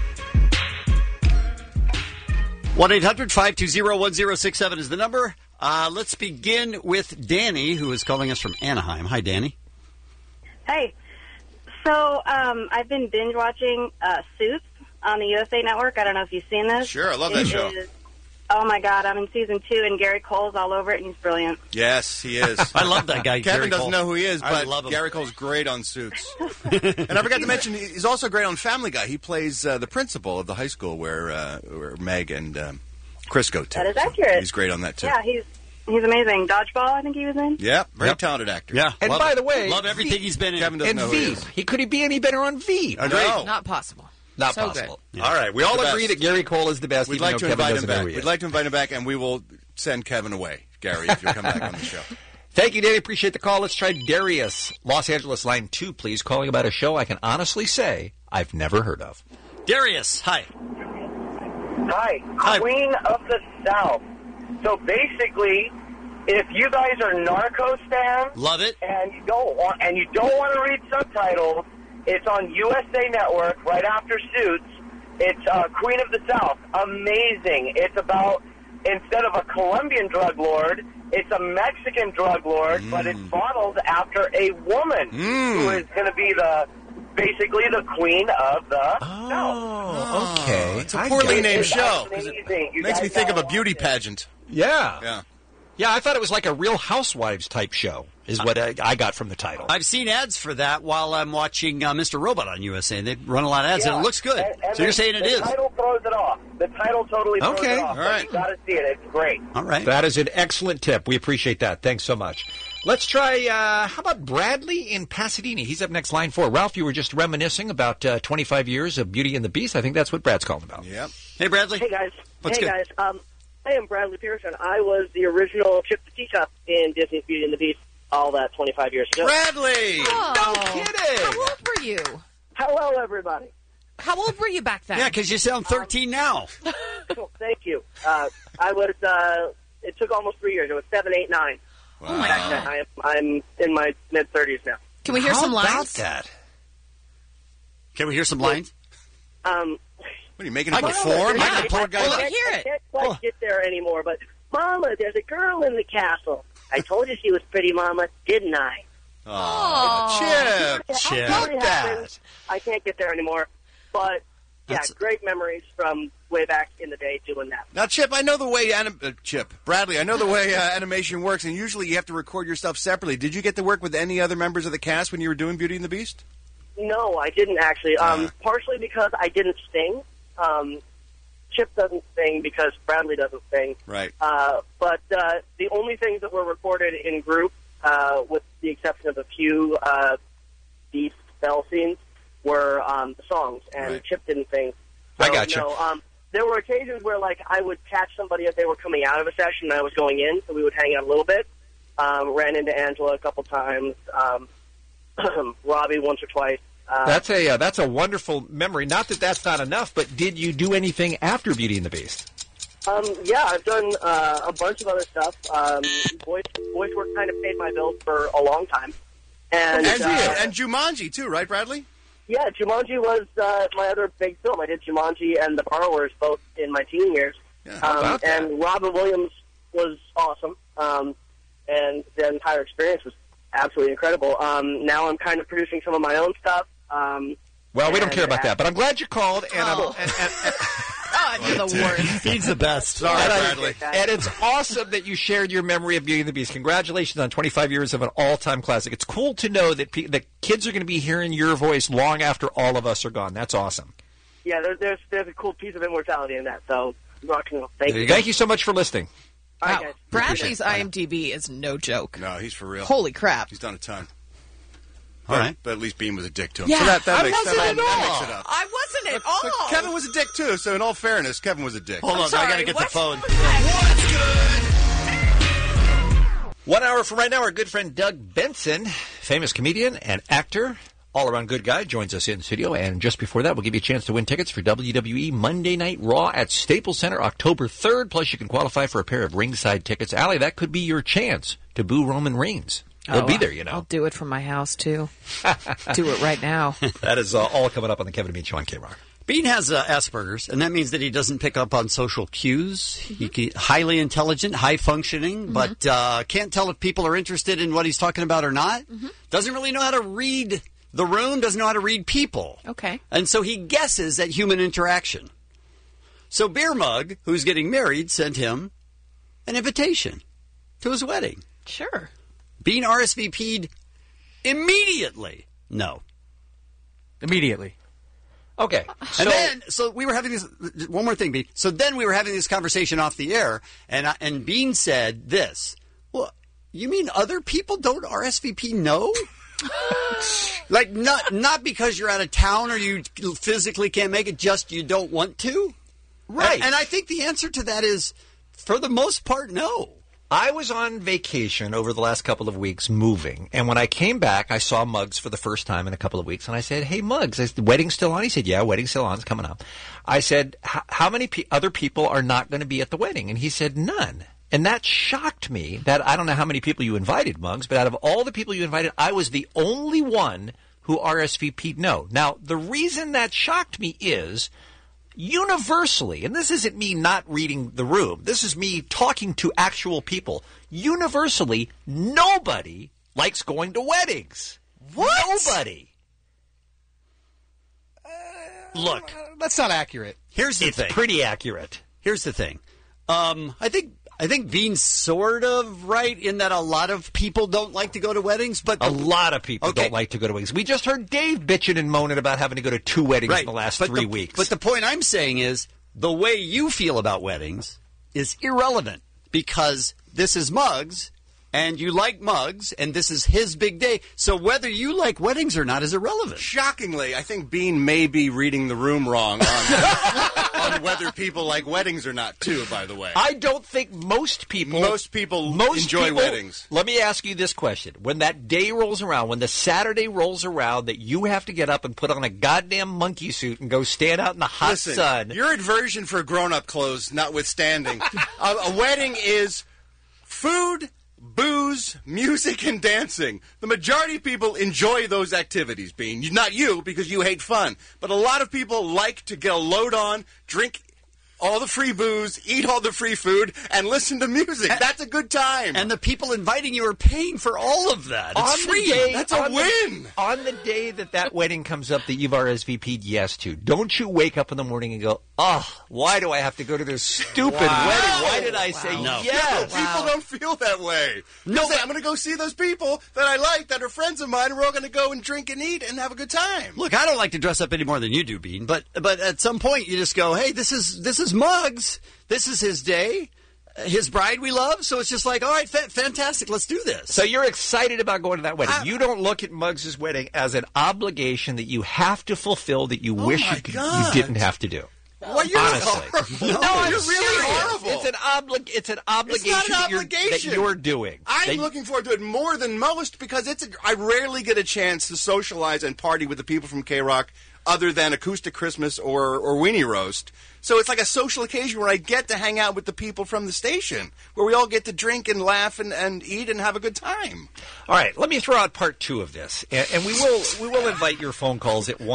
1-800-520-1067 is the number. Let's begin with Danny, who is calling us from Anaheim. Hi, Danny. Hey. So, I've been binge watching Suits on the USA Network. I don't know if you've seen this. Sure, I love that show. Oh, my God. I'm in season 2, and Gary Cole's all over it, and he's brilliant. Yes, he is. I love that guy, Kevin Gary doesn't Cole. know who he is, I but love him. Gary Cole's great on Suits. And I forgot to mention, he's also great on Family Guy. He plays the principal of the high school where Meg and Chris go to. That is accurate. He's great on that, too. Yeah, he's amazing. Dodgeball, I think he was in. Yeah, very talented actor. Yeah. And love by it. the way, love everything he's been in. Kevin doesn't and know who he Veep. is. Could he be any better on Veep? No. Not possible. Not So possible. good. All right. We all The agree best. that Gary Cole is the best. We'd even like though to Kevin invite him doesn't know back. who he We'd is. like to invite him back, and we will send Kevin away. Gary, if you'll come back on the show. Thank you, Danny. Appreciate the call. Let's try Darius, Los Angeles, line 2, please. Calling about a show I can honestly say I've never heard of. Darius, hi. Hi, Queen of the South. So basically, if you guys are Narcos fans, love it, and you don't want to read subtitles, it's on USA Network right after Suits. It's Queen of the South. Amazing. It's about, instead of a Colombian drug lord, it's a Mexican drug lord, but it's modeled after a woman who is going to be basically the queen of the South. Okay. It's a poorly named show. 'Cause Amazing. It You makes me guys think of a gotta beauty watch it. pageant. Yeah. Yeah. Yeah, I thought it was like a Real Housewives type show, is what I got from the title. I've seen ads for that while I'm watching Mr. Robot on USA. They run a lot of ads, and it looks good. And So you're saying it is? The title throws it off. The title totally throws Okay. it off. All But right. You got to see it. It's great. All right. That is an excellent tip. We appreciate that. Thanks so much. Let's try, how about Bradley in Pasadena? He's up next, line 4. Ralph, you were just reminiscing about 25 years of Beauty and the Beast. I think that's what Brad's calling about. Yep. Hey, Bradley. Hey, guys. What's hey, good? guys. I am Bradley Pearson. I was the original Chip the Teacup in Disney's Beauty and the Beast all that 25 years ago. Bradley! Oh, No kidding! How old were you? Hello, everybody. How old were you back then? Yeah, because you sound 13 now. Thank you. I was, it took almost 3 years. It was 7, 8, 9. Oh, my God. I'm in my mid-30s now. Can we hear some How about lines? that? Can we hear some lines? What are you making him Mama, perform? there's- Making a poor guy Well, look- let me hear I it. can't quite get there anymore, but Mama, there's a girl in the castle. I told you she was pretty, Mama, didn't I? Oh, Chip. Chip. Sorry, Love that. I can't get there anymore, but yeah, That's- great memories from way back in the day doing that. Now, Chip, I know the way Bradley, I know the way animation works, and usually you have to record your stuff separately. Did you get to work with any other members of the cast when you were doing Beauty and the Beast? No, I didn't actually. Partially because I didn't sing. Chip doesn't sing because Bradley doesn't sing. Right. But the only things that were recorded in group, with the exception of a few Beast spell scenes, were the songs, and Right. Chip didn't sing. I So, gotcha. No, there were occasions where, like, I would catch somebody as they were coming out of a session, and I was going in, so we would hang out a little bit. Ran into Angela a couple times, Robbie once or twice. That's a wonderful memory. Not that that's not enough, but did you do anything after Beauty and the Beast? Yeah, I've done a bunch of other stuff. Voice work kind of paid my bills for a long time. And Jumanji, too, right, Bradley? Yeah, Jumanji was my other big film. I did Jumanji and The Borrowers both in my teen years. How about that? And Robin Williams was awesome. And the entire experience was absolutely incredible. Now I'm kind of producing some of my own stuff. Well, we don't care about that, but I'm glad you called, and You're the worst. He's the best. Sorry, and Bradley. And it's awesome that you shared your memory of Beauty and the Beast. Congratulations on 25 years of an all-time classic. It's cool to know that the kids are going to be hearing your voice long after all of us are gone. That's awesome. Yeah, there's a cool piece of immortality in that. So, rock and roll. Thank you. Thank you so much for listening. All right, Wow. guys. Bradley's IMDb is no joke. No, he's for real. Holy crap. He's done a ton. All right. But at least Bean was a dick to him. Yeah, so that I makes, wasn't that, at that all. makes it up. I wasn't at all. But Kevin was a dick, too. So in all fairness, Kevin was a dick. Hold on, I got to get the phone. 1 hour from right now, our good friend Doug Benson, famous comedian and actor, all-around good guy, joins us in studio. And just before that, we'll give you a chance to win tickets for WWE Monday Night Raw at Staples Center, October 3rd. Plus, you can qualify for a pair of ringside tickets. Allie, that could be your chance to boo Roman Reigns. He'll be there, you know. I'll do it from my house, too. Do it right now. That is all coming up on the Kevin and Bean Show on K-Rock. Bean has Asperger's, and that means that he doesn't pick up on social cues. He's highly intelligent, high-functioning, but can't tell if people are interested in what he's talking about or not. Doesn't really know how to read the room, doesn't know how to read people. Okay. And so he guesses at human interaction. So Beer Mug, who's getting married, sent him an invitation to his wedding. Sure. Bean RSVP'd immediately. No. Immediately. Okay. And then, so we were having this, one more thing, Bean. So then we were having this conversation off the air, and Bean said this. Well, you mean other people don't RSVP no? Like, not because you're out of town or you physically can't make it, just you don't want to? Right. And I think the answer to that is, for the most part, no. I was on vacation over the last couple of weeks moving, and when I came back, I saw Muggs for the first time in a couple of weeks, and I said, "Hey, Muggs, is the wedding still on?" He said, "Yeah, wedding's still on. It's coming up." I said, "How many other people are not going to be at the wedding?" And he said, "None." And that shocked me. That I don't know how many people you invited, Muggs, but out of all the people you invited, I was the only one who RSVP'd no. Now, the reason that shocked me is, universally, and this isn't me not reading the room, this is me talking to actual people, universally, nobody likes going to weddings. What? Nobody. Look. That's not accurate. Here's the thing. It's pretty accurate. Here's the thing. I think Bean's sort of right in that a lot of people don't like to go to weddings, but a lot of people don't like to go to weddings. We just heard Dave bitching and moaning about having to go to 2 weddings in the last 3 weeks. But the point I'm saying is the way you feel about weddings is irrelevant because this is Muggs and you like Muggs and this is his big day. So whether you like weddings or not is irrelevant. Shockingly, I think Bean may be reading the room wrong on whether people like weddings or not, too, by the way. I don't think most people enjoy weddings. Let me ask you this question. When that day rolls around, when the Saturday rolls around that you have to get up and put on a goddamn monkey suit and go stand out in the hot sun. Your aversion for grown-up clothes notwithstanding, a wedding is food, booze, music, and dancing. The majority of people enjoy those activities, Bean. Not you, because you hate fun. But a lot of people like to get a load on, drink all the free booze, eat all the free food, and listen to music. That's a good time. And the people inviting you are paying for all of that. It's free. That's a win. On the day that wedding comes up that you've RSVP'd yes to, don't you wake up in the morning and go, oh, why do I have to go to this stupid wedding? Why did I say yes? No, people don't feel that way. No, I'm going to go see those people that I like that are friends of mine, and we're all going to go and drink and eat and have a good time. Look, I don't like to dress up any more than you do, Bean, but at some point you just go, hey, this is Muggs. This is his day. His bride we love. So it's just like, all right, fantastic. Let's do this. So you're excited about going to that wedding. You don't look at Muggs' wedding as an obligation that you have to fulfill that you wish you didn't have to do. Well, you're honestly. No, you're really horrible. It's an obligation, it's not an obligation that you're doing. I'm looking forward to it more than most because I rarely get a chance to socialize and party with the people from K-Rock other than Acoustic Christmas or Weenie Roast. So it's like a social occasion where I get to hang out with the people from the station, where we all get to drink and laugh and eat and have a good time. All right, let me throw out part 2 of this, and we will invite your phone calls at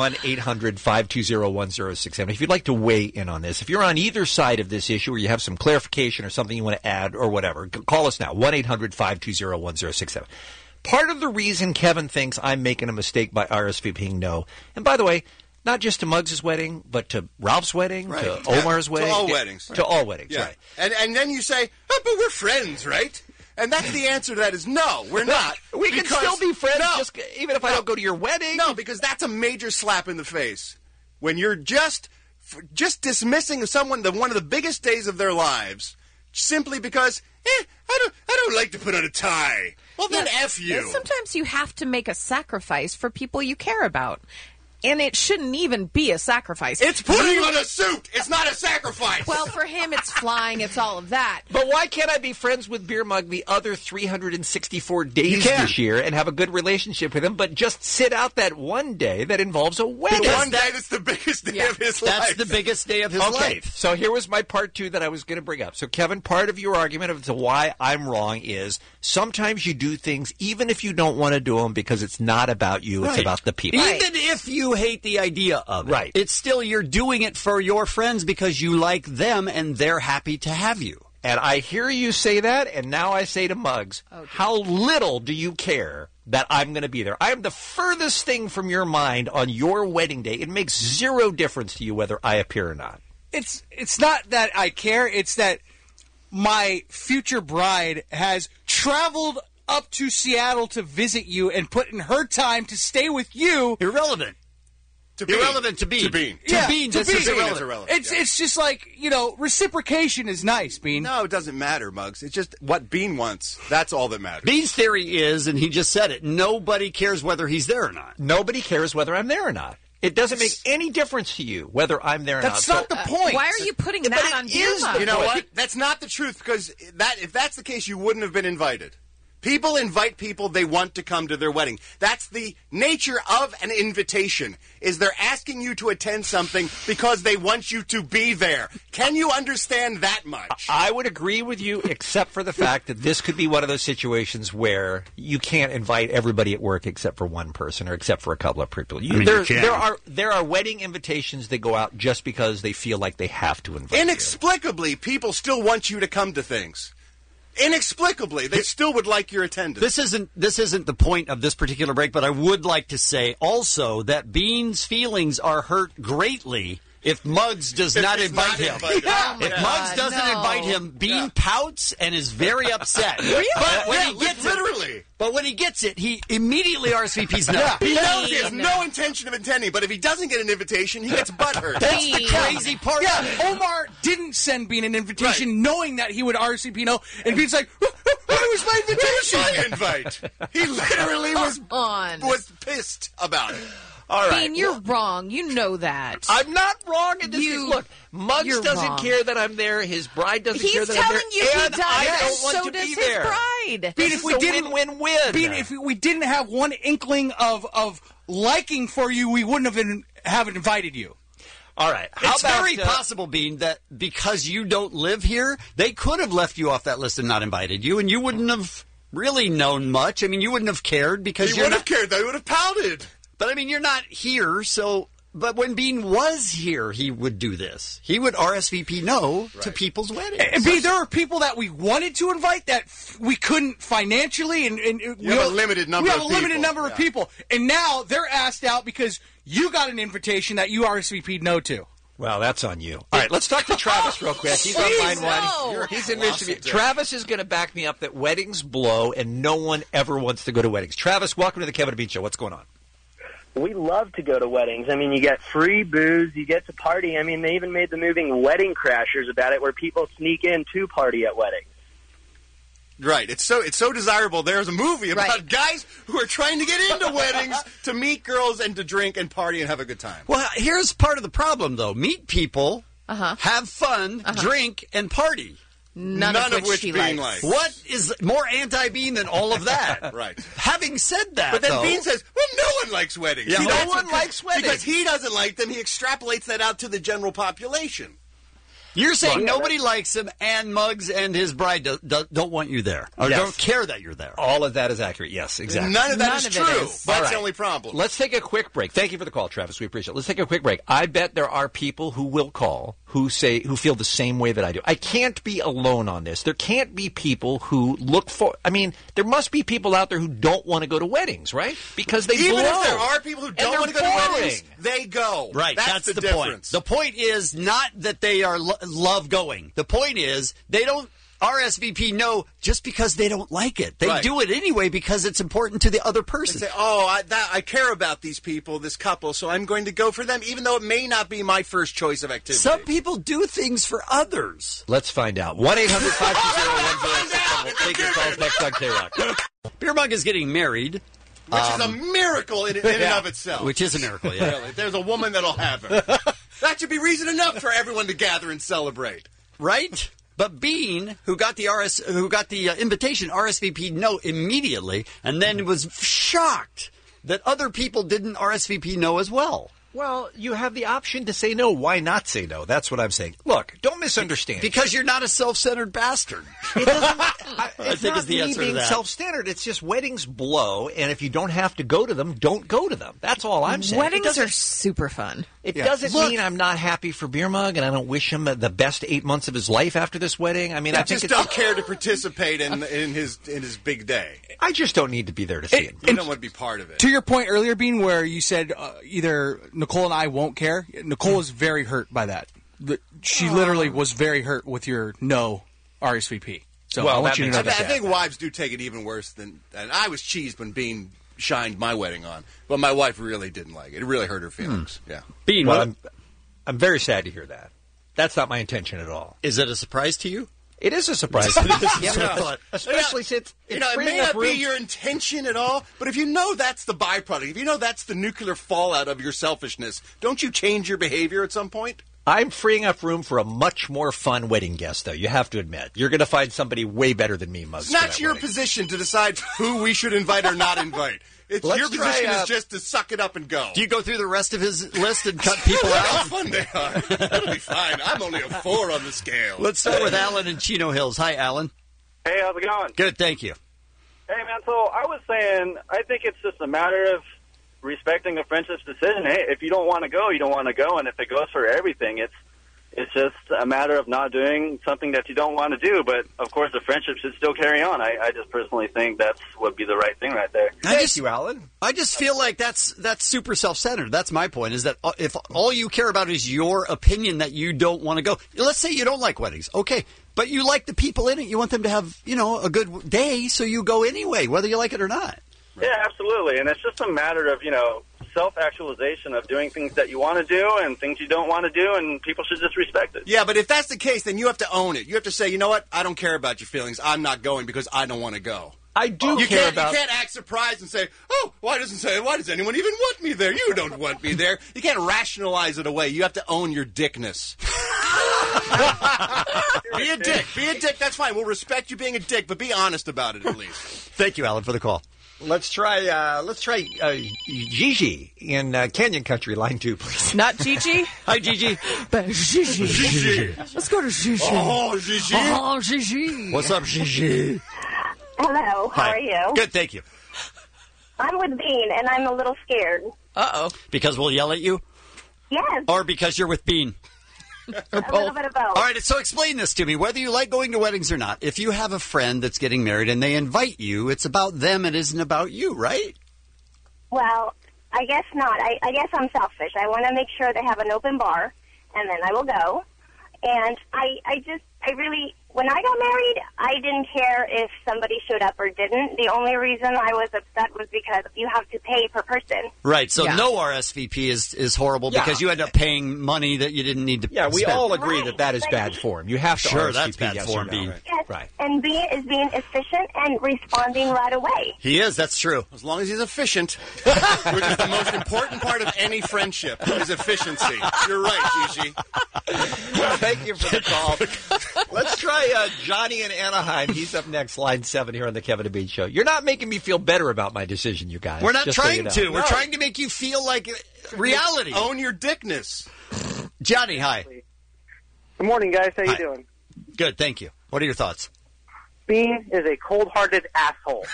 1-800-520-1067 if you'd like to weigh in on this. If you're on either side of this issue or you have some clarification or something you want to add or whatever, call us now, 1-800-520-1067. Part of the reason Kevin thinks I'm making a mistake by RSVPing no, and by the way, not just to Muggs' wedding, but to Ralph's wedding, to Omar's wedding. To all weddings. To all weddings, right. And then you say, oh, but we're friends, right? And that's the answer to that is no, we're not. We can still be friends even if I don't go to your wedding. No, because that's a major slap in the face. When you're just dismissing someone, one of the biggest days of their lives, simply because, I don't like to put on a tie. Well, then F you. Sometimes you have to make a sacrifice for people you care about. And it shouldn't even be a sacrifice. It's putting on a suit. It's not a sacrifice. Well, for him, it's flying. It's all of that. But why can't I be friends with Beer Mug the other 364 days this year and have a good relationship with him, but just sit out that one day that involves a wedding? The one day that's the biggest day of his life. That's the biggest day of his life. So here was my part 2 that I was going to bring up. So, Kevin, part of your argument as to why I'm wrong is sometimes you do things even if you don't want to do them because it's not about you, it's about the people. Even if you hate the idea of it. Right. It's still you're doing it for your friends because you like them and they're happy to have you. And I hear you say that, and now I say to Muggs, how little do you care that I'm going to be there? I am the furthest thing from your mind on your wedding day. It makes zero difference to you whether I appear or not. it's not that I care. It's that my future bride has traveled up to Seattle to visit you and put in her time to stay with you. Irrelevant. Irrelevant to Bean. To Bean. Yeah, Bean, to this Bean. is irrelevant. It's just like, reciprocation is nice, Bean. No, it doesn't matter, Muggs. It's just what Bean wants. That's all that matters. Bean's theory is, and he just said it, nobody cares whether he's there or not. Nobody cares whether I'm there or not. It doesn't make any difference to you whether I'm there or That's not. not the point. Why are you putting that on Beer Mug? You know what? That's not the truth, because if that's the case, you wouldn't have been invited. People invite people they want to come to their wedding. That's the nature of an invitation, is they're asking you to attend something because they want you to be there. Can you understand that much? I would agree with you, except for the fact that this could be one of those situations where you can't invite everybody at work except for one person or except for a couple of people. There are wedding invitations that go out just because they feel like they have to invite Inexplicably, people still want you to come to things. Inexplicably, they still would like your attendance. This isn't the point of this particular break, but I would like to say also that Bean's feelings are hurt greatly if Muggs does not invite him. If Muggs doesn't invite him, Bean pouts and is very upset. Really? But when he gets it, he immediately RSVPs no. He knows he has no intention of attending, but if he doesn't get an invitation, he gets butthurt. That's the crazy part. Yeah, Omar didn't send Bean an invitation knowing that he would RSVP no, and Bean's like, where was my invitation? My invite. He literally was pissed about it. All right. Bean, you're wrong. You know that. I'm not wrong in this. Look, Muggs doesn't care that I'm there. His bride doesn't care that I'm there. He's telling you and he does. I don't want so to does be his there. bride. Bean, This is a win-win-win. Bean, if we didn't have one inkling of liking for you, we wouldn't have invited you. All right. It's very possible, Bean, that because you don't live here, they could have left you off that list and not invited you, and you wouldn't have really known much. I mean, you wouldn't have cared because you would have cared. They would have pouted. But, I mean, you're not here, so... But when Bean was here, he would do this. He would RSVP no to people's weddings. And Bean, there are people that we wanted to invite that we couldn't financially, and we have a limited number of people. We have a limited number of people. And now they're asked out because you got an invitation that you RSVP'd no to. Well, that's on you. All right, let's talk to Travis real quick. He's on line one. He's in Michigan. Travis is going to back me up that weddings blow and no one ever wants to go to weddings. Travis, welcome to the Kevin and Bean Show. What's going on? We love to go to weddings. I mean, you get free booze, you get to party. I mean, they even made the movie Wedding Crashers about it, where people sneak in to party at weddings. Right. It's so desirable. There's a movie about guys who are trying to get into weddings to meet girls and to drink and party and have a good time. Well, here's part of the problem, though. Meet people, have fun, drink, and party. None of which Bean likes. What is more anti-Bean than all of that? Right. Having said that, but then Bean says, well, no one likes weddings. Yeah, no one likes weddings. Because he doesn't like them, he extrapolates that out to the general population. You're saying nobody likes him, and Muggs and his bride don't want you there, or don't care that you're there. All of that is accurate. Yes, exactly. None of that is true. That's the only problem. Let's take a quick break. Thank you for the call, Travis. We appreciate it. Let's take a quick break. I bet there are people who will call who feel the same way that I do. I can't be alone on this. There can't be people who look for. I mean, there must be people out there who don't want to go to weddings, right? Because they even blow. if there are people who don't want to go to weddings, they go. Right. That's the difference. point. The point is not that they are love going. The point is they don't RSVP no just because they don't like it. They do it anyway because it's important to the other person. They say, I care about these people, this couple, so I'm going to go for them, even though it may not be my first choice of activity. Some people do things for others. Let's find out. 1-800-520-1067. We'll take your calls next on K-Rock. Beer Mug is getting married. Which is a miracle in and of itself. Which is a miracle, yeah. Really. There's a woman that'll have her. That should be reason enough for everyone to gather and celebrate. Right? But Bean, who got the invitation, RSVP'd no immediately, and then was shocked that other people didn't RSVP no as well. Well, you have the option to say no. Why not say no? That's what I'm saying. Look, don't misunderstand. Because you're not a self-centered bastard. It doesn't. I think is the answer to being that. Self-centered. It's just weddings blow, and if you don't have to go to them, don't go to them. That's all I'm saying. Weddings are super fun. It doesn't mean I'm not happy for Beer Mug, and I don't wish him the best 8 months of his life after this wedding. I mean, I just don't care to participate in his big day. I just don't need to be there to see it. You don't want to be part of it. To your point earlier, Bean, where you said either Nicole and I won't care. Nicole is very hurt by that. she literally was very hurt with your no RSVP. So I want you to know that. I think wives do take it even worse than. And I was cheesed when Bean shined my wedding on, but my wife really didn't like it. It really hurt her feelings. Yeah. Bean, I'm very sad to hear that. That's not my intention at all. Is it a surprise to you? It is a surprise. Especially since it may not be your intention at all, but if you know that's the byproduct, if you know that's the nuclear fallout of your selfishness, don't you change your behavior at some point? I'm freeing up room for a much more fun wedding guest, though. You have to admit. You're going to find somebody way better than me, Muggs. It's not your position to decide who we should invite or not invite. Your position is just to suck it up and go. Do you go through the rest of his list and cut people Look out? how fun they are. That'll be fine. I'm only a 4 on the scale. Let's start with Alan in Chino Hills. Hi, Alan. Hey, how's it going? Good, thank you. Hey, man, so I was saying, I think it's just a matter of respecting a friendship's decision. Hey, if you don't want to go, you don't want to go, and if it goes for everything, it's just a matter of not doing something that you don't want to do. But, of course, the friendship should still carry on. I just personally think that would be the right thing right there. Thank you, Alan. I just feel like that's super self-centered. That's my point, is that if all you care about is your opinion that you don't want to go. Let's say you don't like weddings. Okay, but you like the people in it. You want them to have, a good day, so you go anyway, whether you like it or not. Right. Yeah, absolutely. And it's just a matter of, self-actualization of doing things that you want to do and things you don't want to do, and people should just respect it. Yeah, but if that's the case, then you have to own it. You have to say, you know what? I don't care about your feelings. I'm not going because I don't want to go. I do You care can't about... You can't act surprised and say, why does anyone even want me there? You don't want me there. You can't rationalize it away. You have to own your dickness. Be a dick. Be a dick. That's fine. We'll respect you being a dick, but be honest about it at least. Thank you, Alan, for the call. Let's try Gigi in Canyon Country, line 2, please. Not Gigi? Hi, Gigi. But Gigi. Let's go to Gigi. Oh, Gigi. Oh, Gigi. What's up, Gigi? Hello, how Hi. are you? Good, thank you. I'm with Bean, and I'm a little scared. Uh-oh. Because we'll yell at you? Yes, Or because you're with Bean? a little bit of both. All right, so explain this to me. Whether you like going to weddings or not, if you have a friend that's getting married and they invite you, it's about them, it isn't about you, right? Well, I guess not. I guess I'm selfish. I want to make sure they have an open bar, and then I will go. And I really, when I got married, I didn't care if somebody showed up or didn't. The only reason I was upset was because you have to pay per person. Right, so Yeah. no RSVP is horrible because you end up paying money that you didn't need to Yeah, we spend. all agree that is bad form. You have to Sure, RSVP, that's bad yes form, or no. Bean. Yes, Right. and Bean is being efficient and responding right away. He is, that's true. As long as he's efficient, which is the most important part of any friendship, is efficiency. You're right, Gigi. Thank you for the call. Let's try Johnny in Anaheim. He's up next, line 7 here on the Kevin and Bean Show. You're not making me feel better about my decision, you guys. We're not just so trying you know. to. We're No. trying to make you feel like reality. Own your dickness. Johnny, hi. Good morning, guys. How you Hi. doing? Good, thank you. What are your thoughts? Bean is a cold-hearted asshole.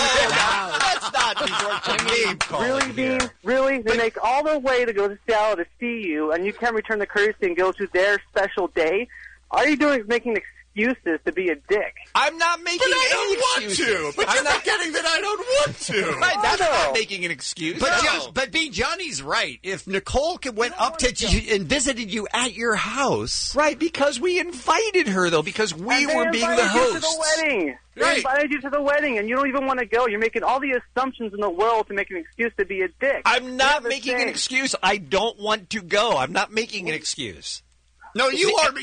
That's not resort to name calling Really, here. Bean? Really? They make all their way to go to Seattle to see you, and you can't return the courtesy and go to their special day? All you're doing is making excuses to be a dick. I'm not making But I any don't want excuses. to. But I'm you're not forgetting that I don't want to. Right, that's No. not making an excuse. But B, Johnny's right. If Nicole went up to you and visited you at your house, right, because we invited her, though, because we And they were being the invited you to hosts. the wedding. They Right. invited you to the wedding, and you don't even want to go. You're making all the assumptions in the world to make an excuse to be a dick. I'm You not have a making an thing. excuse. I don't want to go. I'm not making an excuse. no, you're An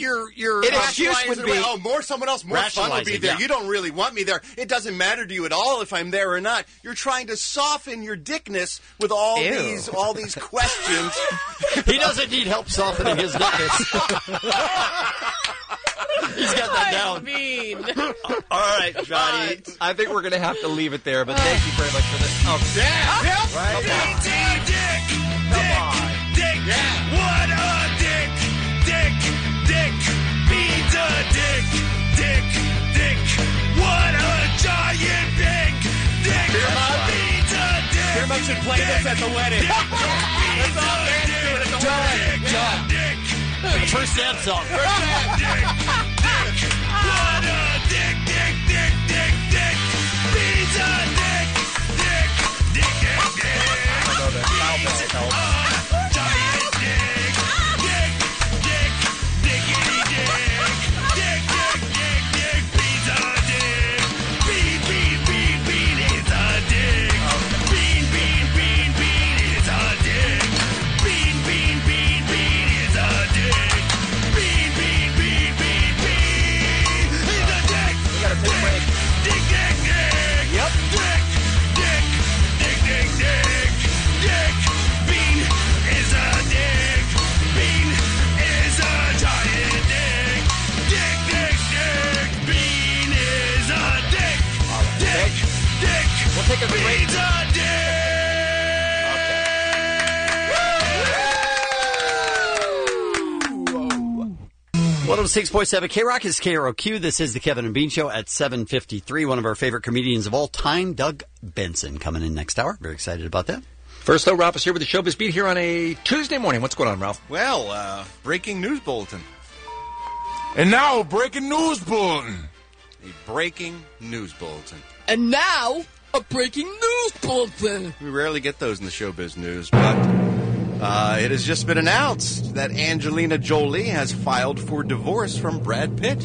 excuse Rationalizing would it be- away. more someone else, more fun will be Rationalizing, there. yeah. You don't really want me there. It doesn't matter to you at all if I'm there or not. You're trying to soften your dickness with all these questions. He doesn't need help softening his dickness. He's got that down. Bean. All right, Johnny. I think we're going to have to leave it there, but thank you very much for this. Oh, Yeah. right? Come on. Dick. Yeah. What a dick. Dick. Dick. Beans a dick. Dick. Dick. What a giant dick. Dick. Beans a dick. Beer Mug should play this at the wedding. Let's all dance to it at the wedding. Dick. First dance song. Dick. Dick. What a dick. Dick. Dick. Dick. Dick. Beans a dick. Dick. Dick. Dick. Dick. I don't know that cowbell helps. Giant dick. Dick. Dick. break as we wait. 106.7 K-Rock is KROQ. This is the Kevin and Bean Show at 7:53. One of our favorite comedians of all time, Doug Benson, coming in next hour. Very excited about that. First, though, Ralph is here with the Showbiz Beat here on a Tuesday morning. What's going on, Ralph? Well, breaking news bulletin. And now, breaking news bulletin. A breaking news bulletin. And now, a breaking news bulletin. We rarely get those in the showbiz news, but it has just been announced that Angelina Jolie has filed for divorce from Brad Pitt.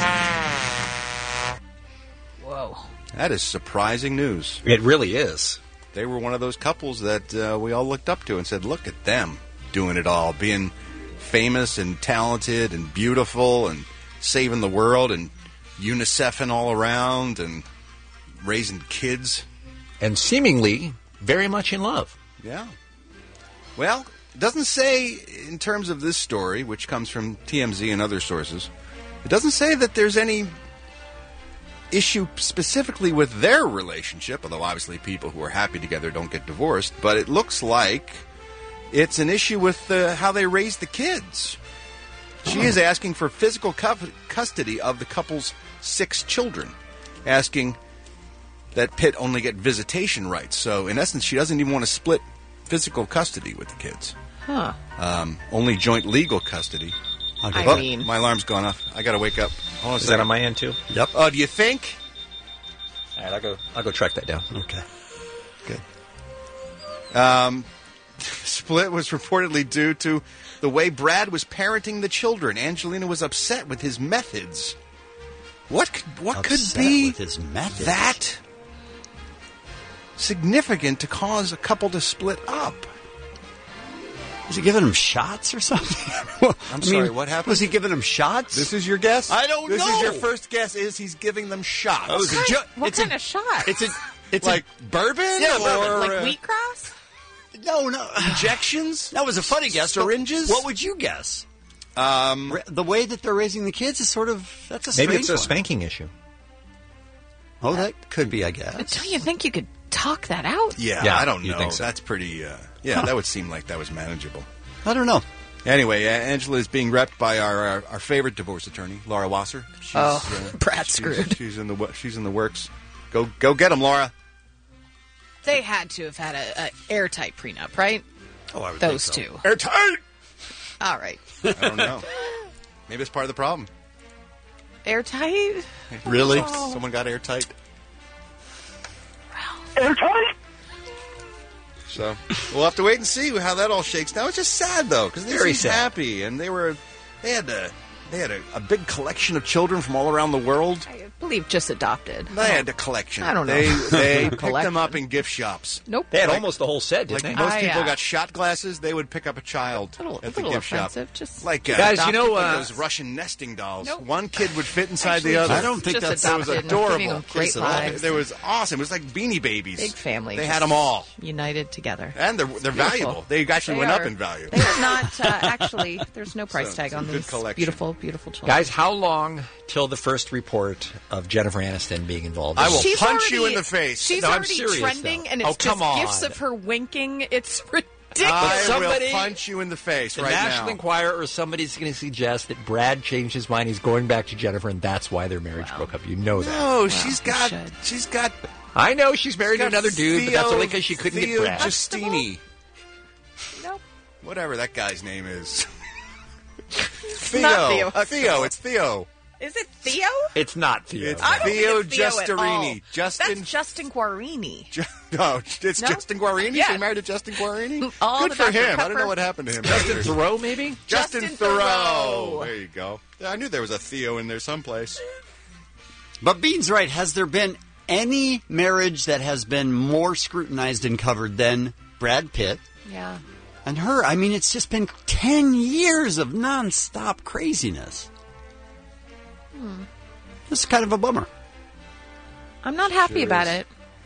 Whoa. That is surprising news. It really is. They were one of those couples that we all looked up to and said, look at them doing it all, being famous and talented and beautiful and saving the world and UNICEFing all around and raising kids. And seemingly very much in love. Yeah. Well, it doesn't say, in terms of this story, which comes from TMZ and other sources, it doesn't say that there's any issue specifically with their relationship, although obviously people who are happy together don't get divorced, but it looks like it's an issue with how they raise the kids. She is asking for physical custody of the couple's 6 children, asking that Pitt only get visitation rights. So, in essence, she doesn't even want to split physical custody with the kids. Huh. Only joint legal custody. Okay. Oh, I mean... my alarm's gone off. I got to wake up. Hold on a Is second. that on my end, too? Yep. Do you think? All right, I'll go track that down. Okay. Good. Split was reportedly due to the way Brad was parenting the children. Angelina was upset with his methods. What could be with his methods? that significant to cause a couple to split up? Was he giving him shots or something? I'm sorry, what happened? Was he giving him shots? This is your guess? I don't know. This is your first guess, is he's giving them shots. What kind of shot? It's like bourbon? Yeah, or like wheatgrass? No. Injections? That was a funny guess. Syringes? What would you guess? The way that they're raising the kids is sort of, that's a strange Maybe it's a one. spanking issue. Oh, that could be, I guess. But don't you think you could talk that out? Yeah, Yeah, I don't you know. think so? That's pretty, that would seem like that was manageable. I don't know. Anyway, Angela is being repped by our favorite divorce attorney, Laura Wasser. She's, Brad's screwed. She's in the works. Go get him, Laura. They had to have had a airtight prenup, right? Oh, I would Those think so. two. Airtight! All right. I don't know. Maybe it's part of the problem. Airtight? Really? Oh. Someone got airtight? Airtight? So we'll have to wait and see how that all shakes down. It's just sad though, because they Very seemed sad. happy, and they had a big collection of children from all around the world. I believe just adopted. They had a collection. I don't know. They picked Collection. them up in gift shops. Nope. They had Like- almost the whole set, didn't Like they? most people yeah. got shot glasses, they would pick up a child A at the little gift shop. offensive. Just Like Guys, you know, like those Russian nesting dolls. Nope. One kid would fit inside Actually, the other. just- I don't think It that's- was adopted and adorable. giving them great Kids, lives. It was awesome. It was like Beanie Babies. big family. They just had them all, united together. and they're Beautiful. valuable. They actually They went up are- in value. They are not actually. There's no price So, tag it's a on good these collection. beautiful, beautiful children. Guys, how long till the first report of Jennifer Aniston being involved? I will She's punch you already- in the face. She's No, I'm already serious, trending, though. and Oh, it's just come on. gifs of her winking. It's ridiculous. I somebody- will punch you in the face The right National now. Enquirer or somebody's going to suggest that Brad changed his mind. He's going back to Jennifer, and that's why their marriage broke up. You know that. No, she's got. I know she's married to got another dude, but that's only because she couldn't Theo get Brad. Giustini. Nope. Whatever that guy's name is. not Theo. Theo. It's Theo. Is it Theo? It's not Theo. It's I don't Theo think it's Theo at all. Giustarini. Justin. That's Justin Guarini. No, it's No? Justin Guarini. Yes. She married to Justin Guarini. All Good the for Dr. him. I Pepper. don't know what happened to him. Justin Thoreau, maybe? Justin Justin Thoreau. Thoreau. There you go. Yeah, I knew there was a Theo in there someplace. But Bean's right. Has there been any marriage that has been more scrutinized and covered than Brad Pitt Yeah. and her? I mean, it's just been 10 years of nonstop craziness. This is kind of a bummer. I'm not happy Sure about is. it.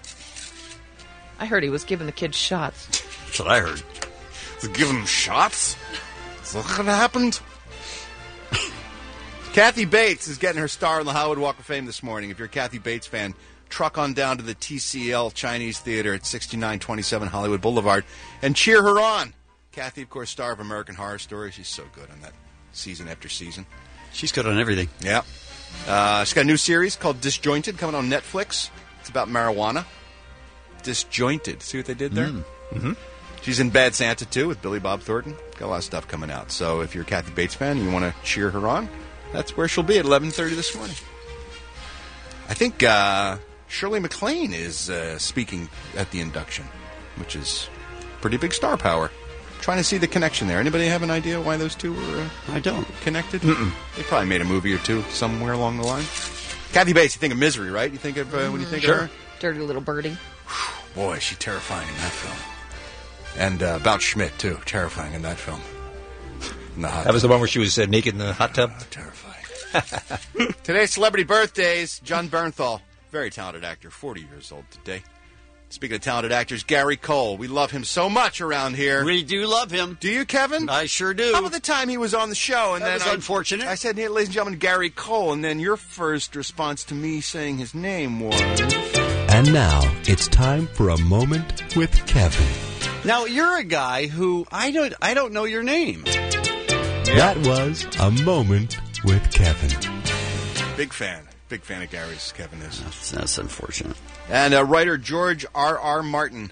I heard he was giving the kids shots. That's what I heard. To give him shots? Is that what happened? Kathy Bates is getting her star on the Hollywood Walk of Fame this morning. If you're a Kathy Bates fan, truck on down to the TCL Chinese Theater at 6927 Hollywood Boulevard and cheer her on. Kathy, of course, star of American Horror Story. She's so good on that season after season. She's good on everything. Yeah. She's got a new series called Disjointed coming on Netflix. It's about marijuana. Disjointed. See what they did there? Mm-hmm. She's in Bad Santa, too, with Billy Bob Thornton. Got a lot of stuff coming out. So if you're a Kathy Bates fan and you want to cheer her on, that's where she'll be at 11:30 this morning. I think Shirley MacLaine is speaking at the induction, which is pretty big star power. Trying to see the connection there. Anybody have an idea why those two were I don't. connected? They probably made a movie or two somewhere along the line. Kathy Bates, you think of Misery, right? You think of when you think of her? Dirty Little Birdie. Boy, she's terrifying in that film. And about Schmidt, too. Terrifying in that film. In the hot That was the one where she was naked in the hot tub? Terrifying. Today's celebrity birthdays. John Bernthal, very talented actor, 40 years old today. Speaking of talented actors, Gary Cole. We love him so much around here. We do love him. Do you, Kevin? I sure do. How about the time he was on the show? And That then was unfortunate. I said, hey, ladies and gentlemen, Gary Cole. And then your first response to me saying his name was... And now it's time for a moment with Kevin. Now, you're a guy who I don't know your name. That was a moment with Kevin. Big fan. Big fan of Gary's, Kevin is. That's unfortunate. And writer George R.R. Martin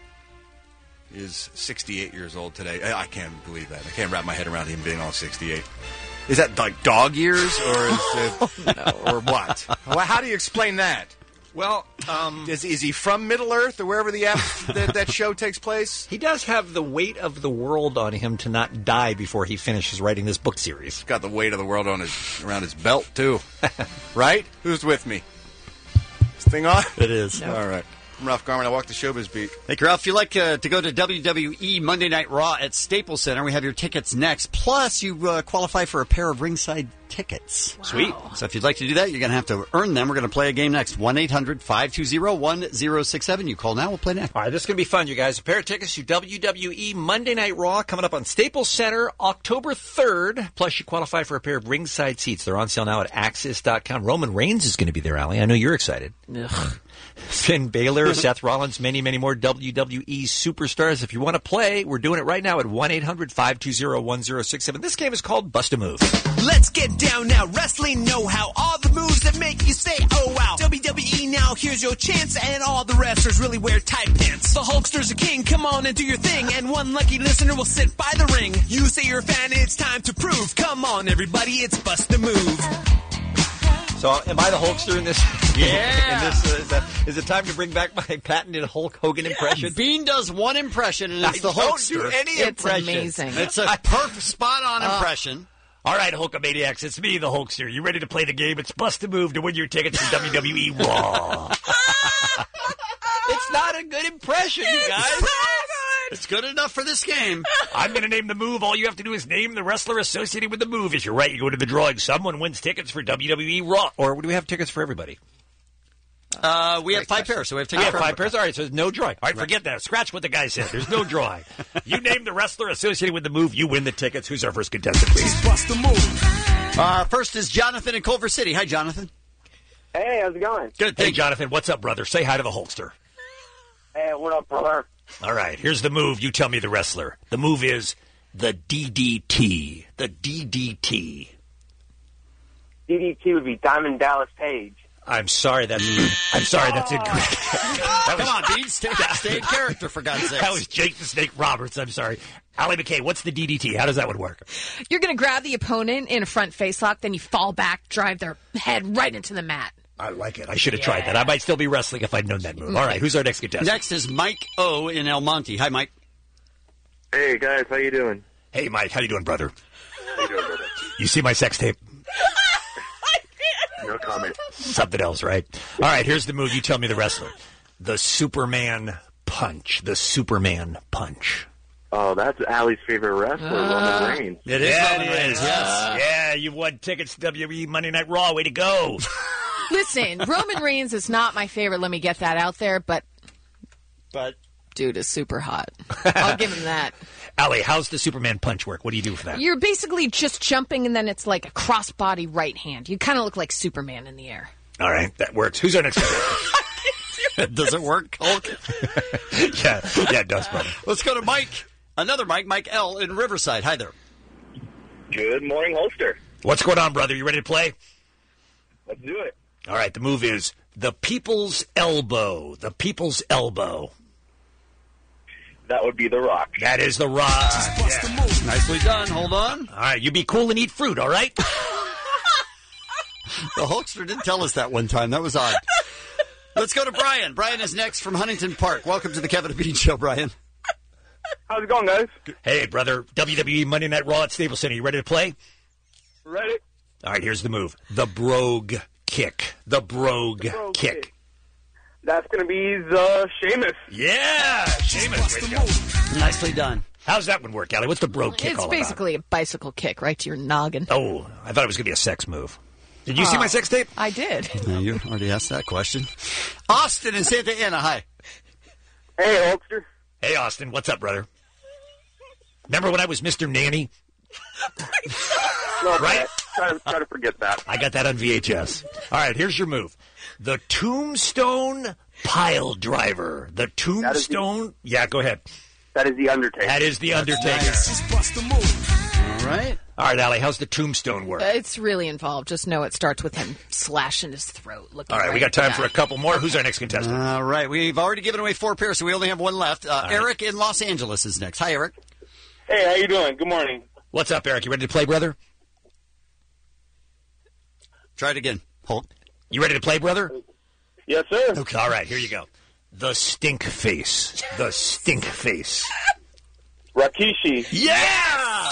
is 68 years old today. I can't believe that. I can't wrap my head around him being all 68. Is that like dog years, or is it, or what? How do you explain that? Well, is he from Middle Earth or wherever that show takes place? He does have the weight of the world on him to not die before he finishes writing this book series. He's got the weight of the world around his belt, too. Right? Who's with me? Is the thing on? It is. No. All right. I'm Ralph Garman. I walk the showbiz beat. Thank you, Ralph. If you'd like to go to WWE Monday Night Raw at Staples Center, we have your tickets next. Plus, you qualify for a pair of ringside tickets. Wow. Sweet. So if you'd like to do that, you're going to have to earn them. We're going to play a game next. 1-800-520-1067. You call now. We'll play next. All right, this is going to be fun, you guys. A pair of tickets to WWE Monday Night Raw coming up on Staples Center October 3rd. Plus, you qualify for a pair of ringside seats. They're on sale now at Axis.com. Roman Reigns is going to be there, Allie. I know you're excited. Ugh. Finn Balor, Seth Rollins, many, many more WWE superstars. If you want to play, we're doing it right now at 1-800-520-1067. This game is called Bust a Move. Let's get down now. Wrestling know-how. All the moves that make you say, oh, wow. WWE now, here's your chance. And all the wrestlers really wear tight pants. The Hulkster's a king. Come on and do your thing. And one lucky listener will sit by the ring. You say you're a fan, it's time to prove. Come on, everybody, it's Bust a Move. So, am I the Hulkster in this? Yeah. Is it time to bring back my patented Hulk Hogan impression? Bean does one impression, and it's the Hulkster. Don't do any It's impression. amazing. It's a perfect, spot-on impression. All right, Hulkamaniacs, it's me, the Hulkster. You ready to play the game? It's Bust a Move to win your tickets to WWE Raw. It's not a good impression, you guys. It's good enough for this game. I'm going to name the move. All you have to do is name the wrestler associated with the move. If you're right, you go to the drawing. Someone wins tickets for WWE Raw. Or do we have tickets for everybody? We have 5 pairs, so we have We tickets have for 5 pairs. All right, so there's no drawing. All right, forget that. Scratch what the guy said. There's no drawing. You name the wrestler associated with the move, you win the tickets. Who's our first contestant, please? Bust a Move. First is Jonathan in Culver City. Hi, Jonathan. Hey, how's it going? Good. Hey, Jonathan, what's up, brother? Say hi to the Hulkster. Hey, what up, brother? All right, here's the move. You tell me the wrestler. The move is the DDT. The DDT. DDT would be Diamond Dallas Page. I'm sorry, that's incorrect. Come on, Bean. Stay in character, for God's sake. That was Jake the Snake Roberts. I'm sorry. Allie McKay, what's the DDT? How does that one work? You're going to grab the opponent in a front face lock, then you fall back, drive their head right into the mat. I like it. I should have tried that. I might still be wrestling if I'd known that move. All right, who's our next contestant? Next is Mike O. in El Monte. Hi, Mike. Hey, guys. How you doing? Hey, Mike. How you doing, brother? How you doing, brother? You see my sex tape? No comment. Something else, right? All right, here's the move. You tell me the wrestler. The Superman Punch. The Superman Punch. Oh, that's Allie's favorite wrestler, Roman Reigns. It is Roman Reigns, yes. Yeah, you've won tickets to WWE Monday Night Raw. Way to go. Listen, Roman Reigns is not my favorite. Let me get that out there, but dude is super hot. I'll give him that. Allie, how's the Superman punch work? What do you do for that? You're basically just jumping, and then it's like a cross-body right hand. You kind of look like Superman in the air. All right, that works. Who's our next guy? Does it work, Hulk? yeah, it does, brother. Let's go to Mike. Another Mike L. in Riverside. Hi there. Good morning, Holster. What's going on, brother? You ready to play? Let's do it. All right, the move is the People's Elbow. The People's Elbow. That would be The Rock. That is The Rock. Yeah. Nicely done. Hold on. All right, you be cool and eat fruit, all right? The Hulkster didn't tell us that one time. That was odd. Let's go to Brian. Brian is next from Huntington Park. Welcome to the Kevin and Bean Show, Brian. How's it going, guys? Hey, brother. WWE Monday Night Raw at Staples Center. You ready to play? Ready. All right, here's the move. The Brogue Kick. The Brogue Kick. That's going to be the Sheamus. Yeah, Sheamus. Way to go. Nicely done. How's that one work, Allie? What's the Brogue Kick It's all basically a bicycle kick right to your noggin. Oh, I thought it was going to be a sex move. Did you see my sex tape? I did. You already asked that question. Austin in Santa Ana. Hi. Hey, Hulkster. Hey, Austin. What's up, brother? Remember when I was Mr. Nanny? Right? Try to forget that. I got that on VHS. All right, here's your move. The Tombstone Pile Driver. The Tombstone... Yeah, go ahead. That is The Undertaker. That is The Undertaker. All right. All right, Allie, how's the tombstone work? It's really involved. Just know it starts with him slashing his throat. All right, we got time for a couple more. Who's our next contestant? All right, we've already given away 4 pairs, so we only have one left. Eric in Los Angeles is next. Hi, Eric. Hey, how you doing? Good morning. What's up, Eric? You ready to play, brother? Try it again. Hold. You ready to play, brother? Yes, sir. Okay, all right, here you go. The Stink Face. The Stink Face. Rikishi. Yeah!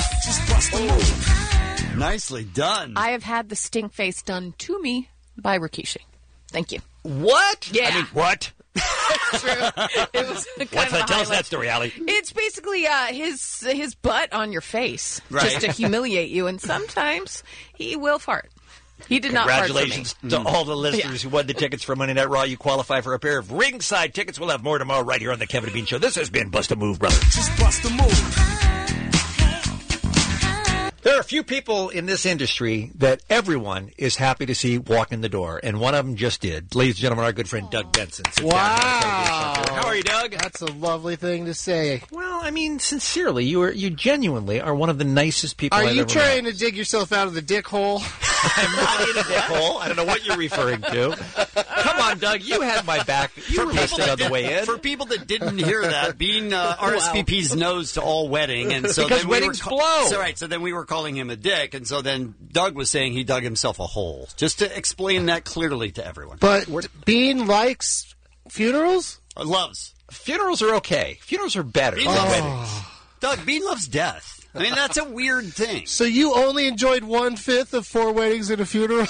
Nicely done. I have had the stink face done to me by Rikishi. Thank you. What? Yeah. I mean, what? It's true. It was kind What's of a that? Tell us highlight. that story, Allie. It's basically his butt on your face, Right. just to humiliate you, and sometimes he will fart. He did not fart for me. Congratulations to all the listeners who won the tickets for Monday Night Raw. You qualify for a pair of ringside tickets. We'll have more tomorrow right here on the Kevin and Bean Show. This has been Bust a Move, brother. Just bust a move. There are a few people in this industry that everyone is happy to see walk in the door, and one of them just did. Ladies and gentlemen, our good friend Doug Benson. Sits down here on the television show. How are you, Doug? That's a lovely thing to say. Well, I mean, sincerely, you genuinely are one of the nicest people Are I've you ever trying met. to dig yourself out of the dick hole? I'm not in a dick hole. I don't know what you're referring to. Come on, Doug. You had my back. You were listening on the way in. For people that didn't hear that, Bean RSVP's nose to all wedding, and so Because then weddings blow. So right, so then we were calling him a dick, and so then Doug was saying he dug himself a hole. Just to explain that clearly to everyone. But Bean likes funerals? Loves. Funerals are okay. Funerals are better Bean than loves, weddings. Doug, Bean loves death. I mean, that's a weird thing. So you only enjoyed 1/5 of 4 weddings and a funeral?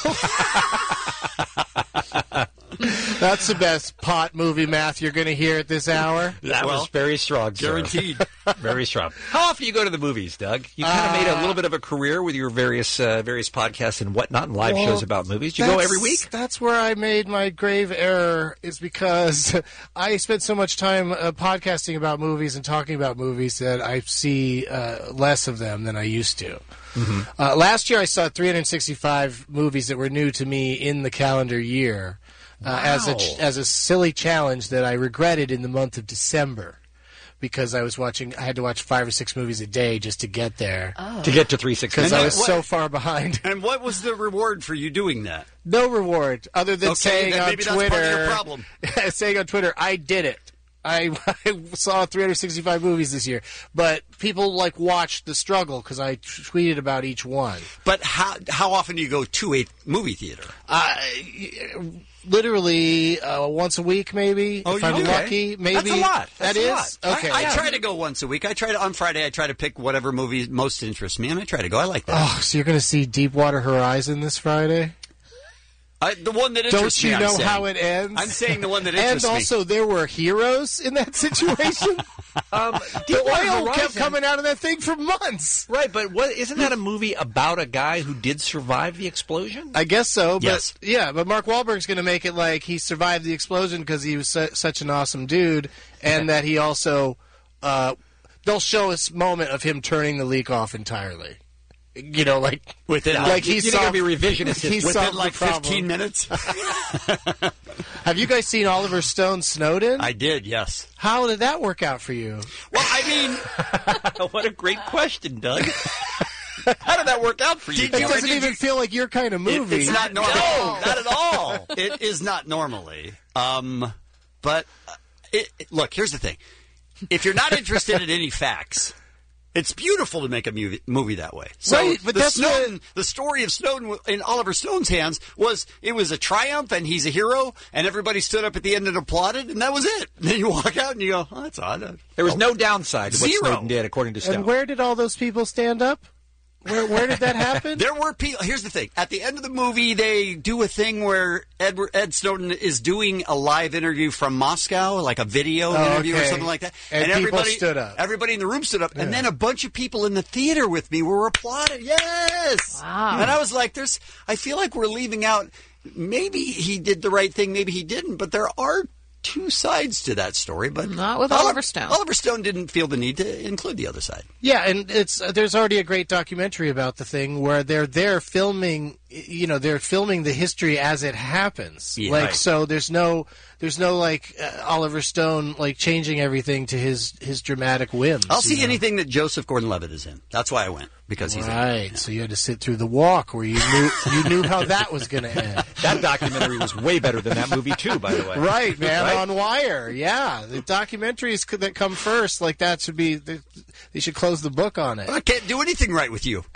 That's the best pot movie math you're going to hear at this hour. That was very strong, sir. Guaranteed. Very strong. How often do you go to the movies, Doug? You kind of made a little bit of a career with your various podcasts and whatnot and live shows about movies. Do you go every week? That's where I made my grave error, is because I spent so much time podcasting about movies and talking about movies that I see less of them than I used to. Mm-hmm. Last year I saw 365 movies that were new to me in the calendar year. As a silly challenge that I regretted in the month of December, because I had to watch 5 or 6 movies a day just to get there. To get to 365. Because I was so far behind. And what was the reward for you doing that? No reward, other than saying then on maybe Twitter. that's part of your problem. Saying on Twitter, I did it. I saw 365 movies this year, but people watched the struggle because I tweeted about each one. But how often do you go to a movie theater? Literally once a week, maybe. If I'm lucky, maybe. That's a lot. That is okay. I try to go once a week. On Friday. I try to pick whatever movie most interests me, and I try to go. I like that. Oh, so you're going to see Deepwater Horizon this Friday? The one that Don't interests you me, I'm know saying. how it ends? I'm saying the one that interests And me. also, there were heroes in that situation. The oil kept coming out of that thing for months. Right, but isn't that a movie about a guy who did survive the explosion? I guess so. But Yes. Yeah, but Mark Wahlberg's going to make it like he survived the explosion because he was such an awesome dude, and that he also they'll show us moment of him turning the leak off entirely. You know, like within like you're going to be revisionist he history. solved within like the problem. 15 minutes. Have you guys seen Oliver Stone's Snowden? I did, yes. How did that work out for you? Well, I mean, what a great question, Doug. How did that work out for you? It doesn't even feel like your kind of movie. It's not normal. No, not at all. It is not normally. But look, here's the thing. If you're not interested in any facts, it's beautiful to make a movie that way. So Right, but that's the story of Snowden in Oliver Stone's hands was a triumph, and he's a hero, and everybody stood up at the end and applauded, and that was it. And then you walk out and you go, oh, that's odd. There was no downside to what Zero. Snowden did, according to Stone. And where did all those people stand up? Where did that happen? There were people. Here's the thing. At the end of the movie, they do a thing where Ed Snowden is doing a live interview from Moscow, like a video interview or okay. something like that. And people everybody stood up. Everybody in the room stood up, and then a bunch of people in the theater with me were applauding. Yes. Wow. And I was like, I feel like we're leaving out. Maybe he did the right thing. Maybe he didn't. But there are two sides to that story, but not with Oliver Stone. Oliver Stone didn't feel the need to include the other side. Yeah, and there's already a great documentary about the thing where they're filming. You know, they're filming the history as it happens. Yeah. Like Right. so, there's no like Oliver Stone like changing everything to his dramatic whims. I'll see you know? anything that Joseph Gordon-Levitt is in. That's why I went, because he's in it. Right, so you had to sit through the walk where you knew how that was going to end. That documentary was way better than that movie, too, by the way. Right, man, Right? on Wire. Yeah, the documentaries that come first, like that should be. They should close the book on it. I can't do anything right with you.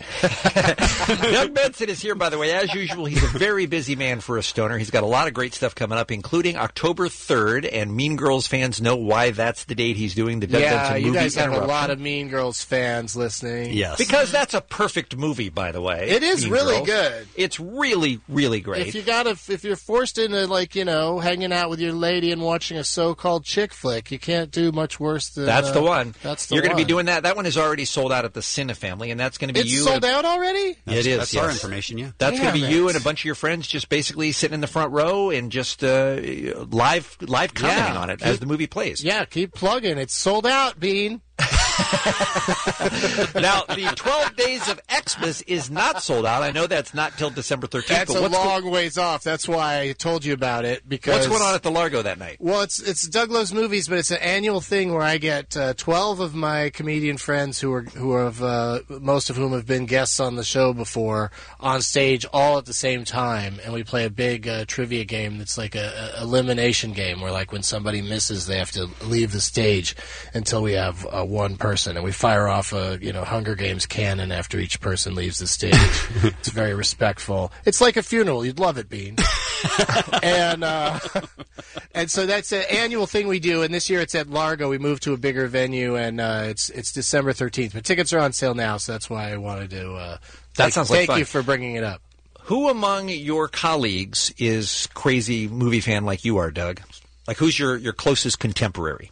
Doug Benson is here, by the way. As usual, he's a very busy man for a stoner. He's got a lot of great stuff coming up, including October 3rd, and Mean Girls fans know why that's the date he's doing the Doug Benson movie you guys have a Interruption. lot of Mean Girls fans listening. Yes. Because that's a perfect movie, by the way. It is Mean really Girls. good. It's really, really great. If you're forced into hanging out with your lady and watching a so-called chick flick, you can't do much worse than That's the one. That's the You're one. going to be doing that. That one is already sold out at the Cine Family, and that's going to be It's you. sold out already? It is. That's yes. our information, yeah. That's going to be Damn you it. and a bunch of your friends just basically sitting in the front row and just live commenting on it as the movie plays. Yeah, keep plugging. It's sold out, Bean. Now, the 12 Days of Xmas is not sold out. I know that's not till December 13th. That's but a what's long ways off. That's why I told you about it. Because what's going on at the Largo that night? Well, it's Doug Loves Movies, but it's an annual thing where I get 12 of my comedian friends who have most of whom have been guests on the show before on stage all at the same time, and we play a big trivia game that's like a elimination game where like when somebody misses, they have to leave the stage until we have one person, and we fire off a Hunger Games cannon after each person leaves the stage. It's very respectful. It's like a funeral. You'd love it, Bean. And so that's an annual thing we do, and this year it's at Largo. We moved to a bigger venue, and it's December 13th. But tickets are on sale now, so that's why I wanted to Sounds like thank fun. you for bringing it up. Who among your colleagues is crazy movie fan like you are, Doug? Like, who's your closest contemporary?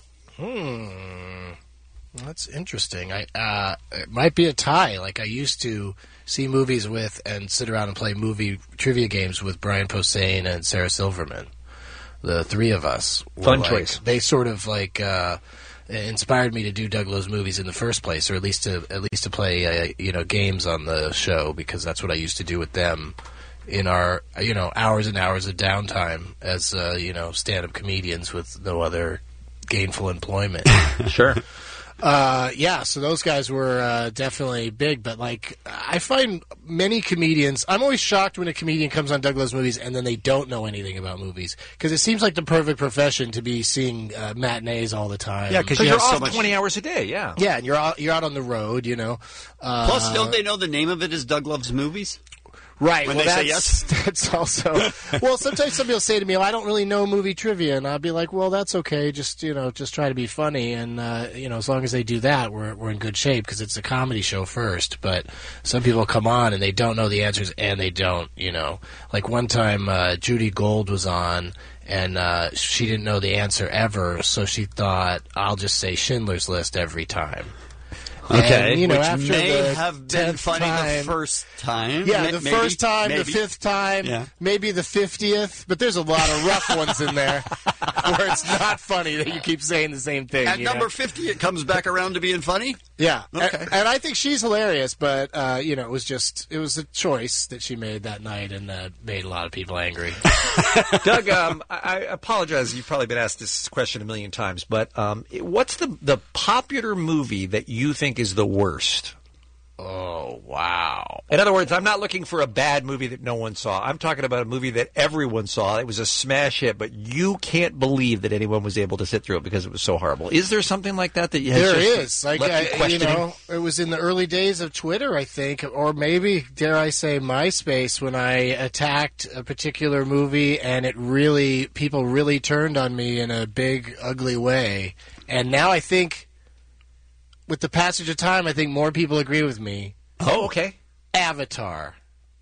That's interesting. It might be a tie. Like I used to see movies with and sit around and play movie trivia games with Brian Posehn and Sarah Silverman. The three of us. Fun choice. They sort of inspired me to do Doug Loves Movies in the first place, or at least to play games on the show, because that's what I used to do with them in our hours and hours of downtime as stand-up comedians with no other gainful employment. Sure. So those guys were definitely big, but like I find many comedians, I'm always shocked when a comedian comes on Doug Loves Movies and then they don't know anything about movies, because it seems like the perfect profession to be seeing matinees all the time. Yeah, because you're off 20 hours a day. Yeah, yeah, and you're out on the road. Plus, don't they know the name of it is Doug Loves Movies? Right. When well, they say yes? That's also. Well, sometimes somebody will say to me, "I don't really know movie trivia," and I'll be like, "Well, that's okay. Just just try to be funny, and as long as they do that, we're in good shape because it's a comedy show first." But some people come on and they don't know the answers, and they don't. Like one time, Judy Gold was on. And she didn't know the answer ever, so she thought, I'll just say Schindler's List every time. Okay, and, which after may the have been 10th funny time, the first time. Yeah, the first time, maybe. the 5th time, Yeah. maybe the 50th. But there's a lot of rough ones in there where it's not funny that you keep saying the same thing. At number 50, it comes back around to being funny? Yeah, Okay. and I think she's hilarious, but it was a choice that she made that night, and made a lot of people angry. Doug, I apologize. You've probably been asked this question a million times, but what's the popular movie that you think is the worst? Oh, wow. In other words, I'm not looking for a bad movie that no one saw. I'm talking about a movie that everyone saw. It was a smash hit, but you can't believe that anyone was able to sit through it because it was so horrible. Is there something like that that you has There just is. Like, left you questioning? it was in the early days of Twitter, I think, or maybe, dare I say, MySpace, when I attacked a particular movie and people really turned on me in a big, ugly way. And now I think, with the passage of time, I think more people agree with me. Oh, okay. Avatar.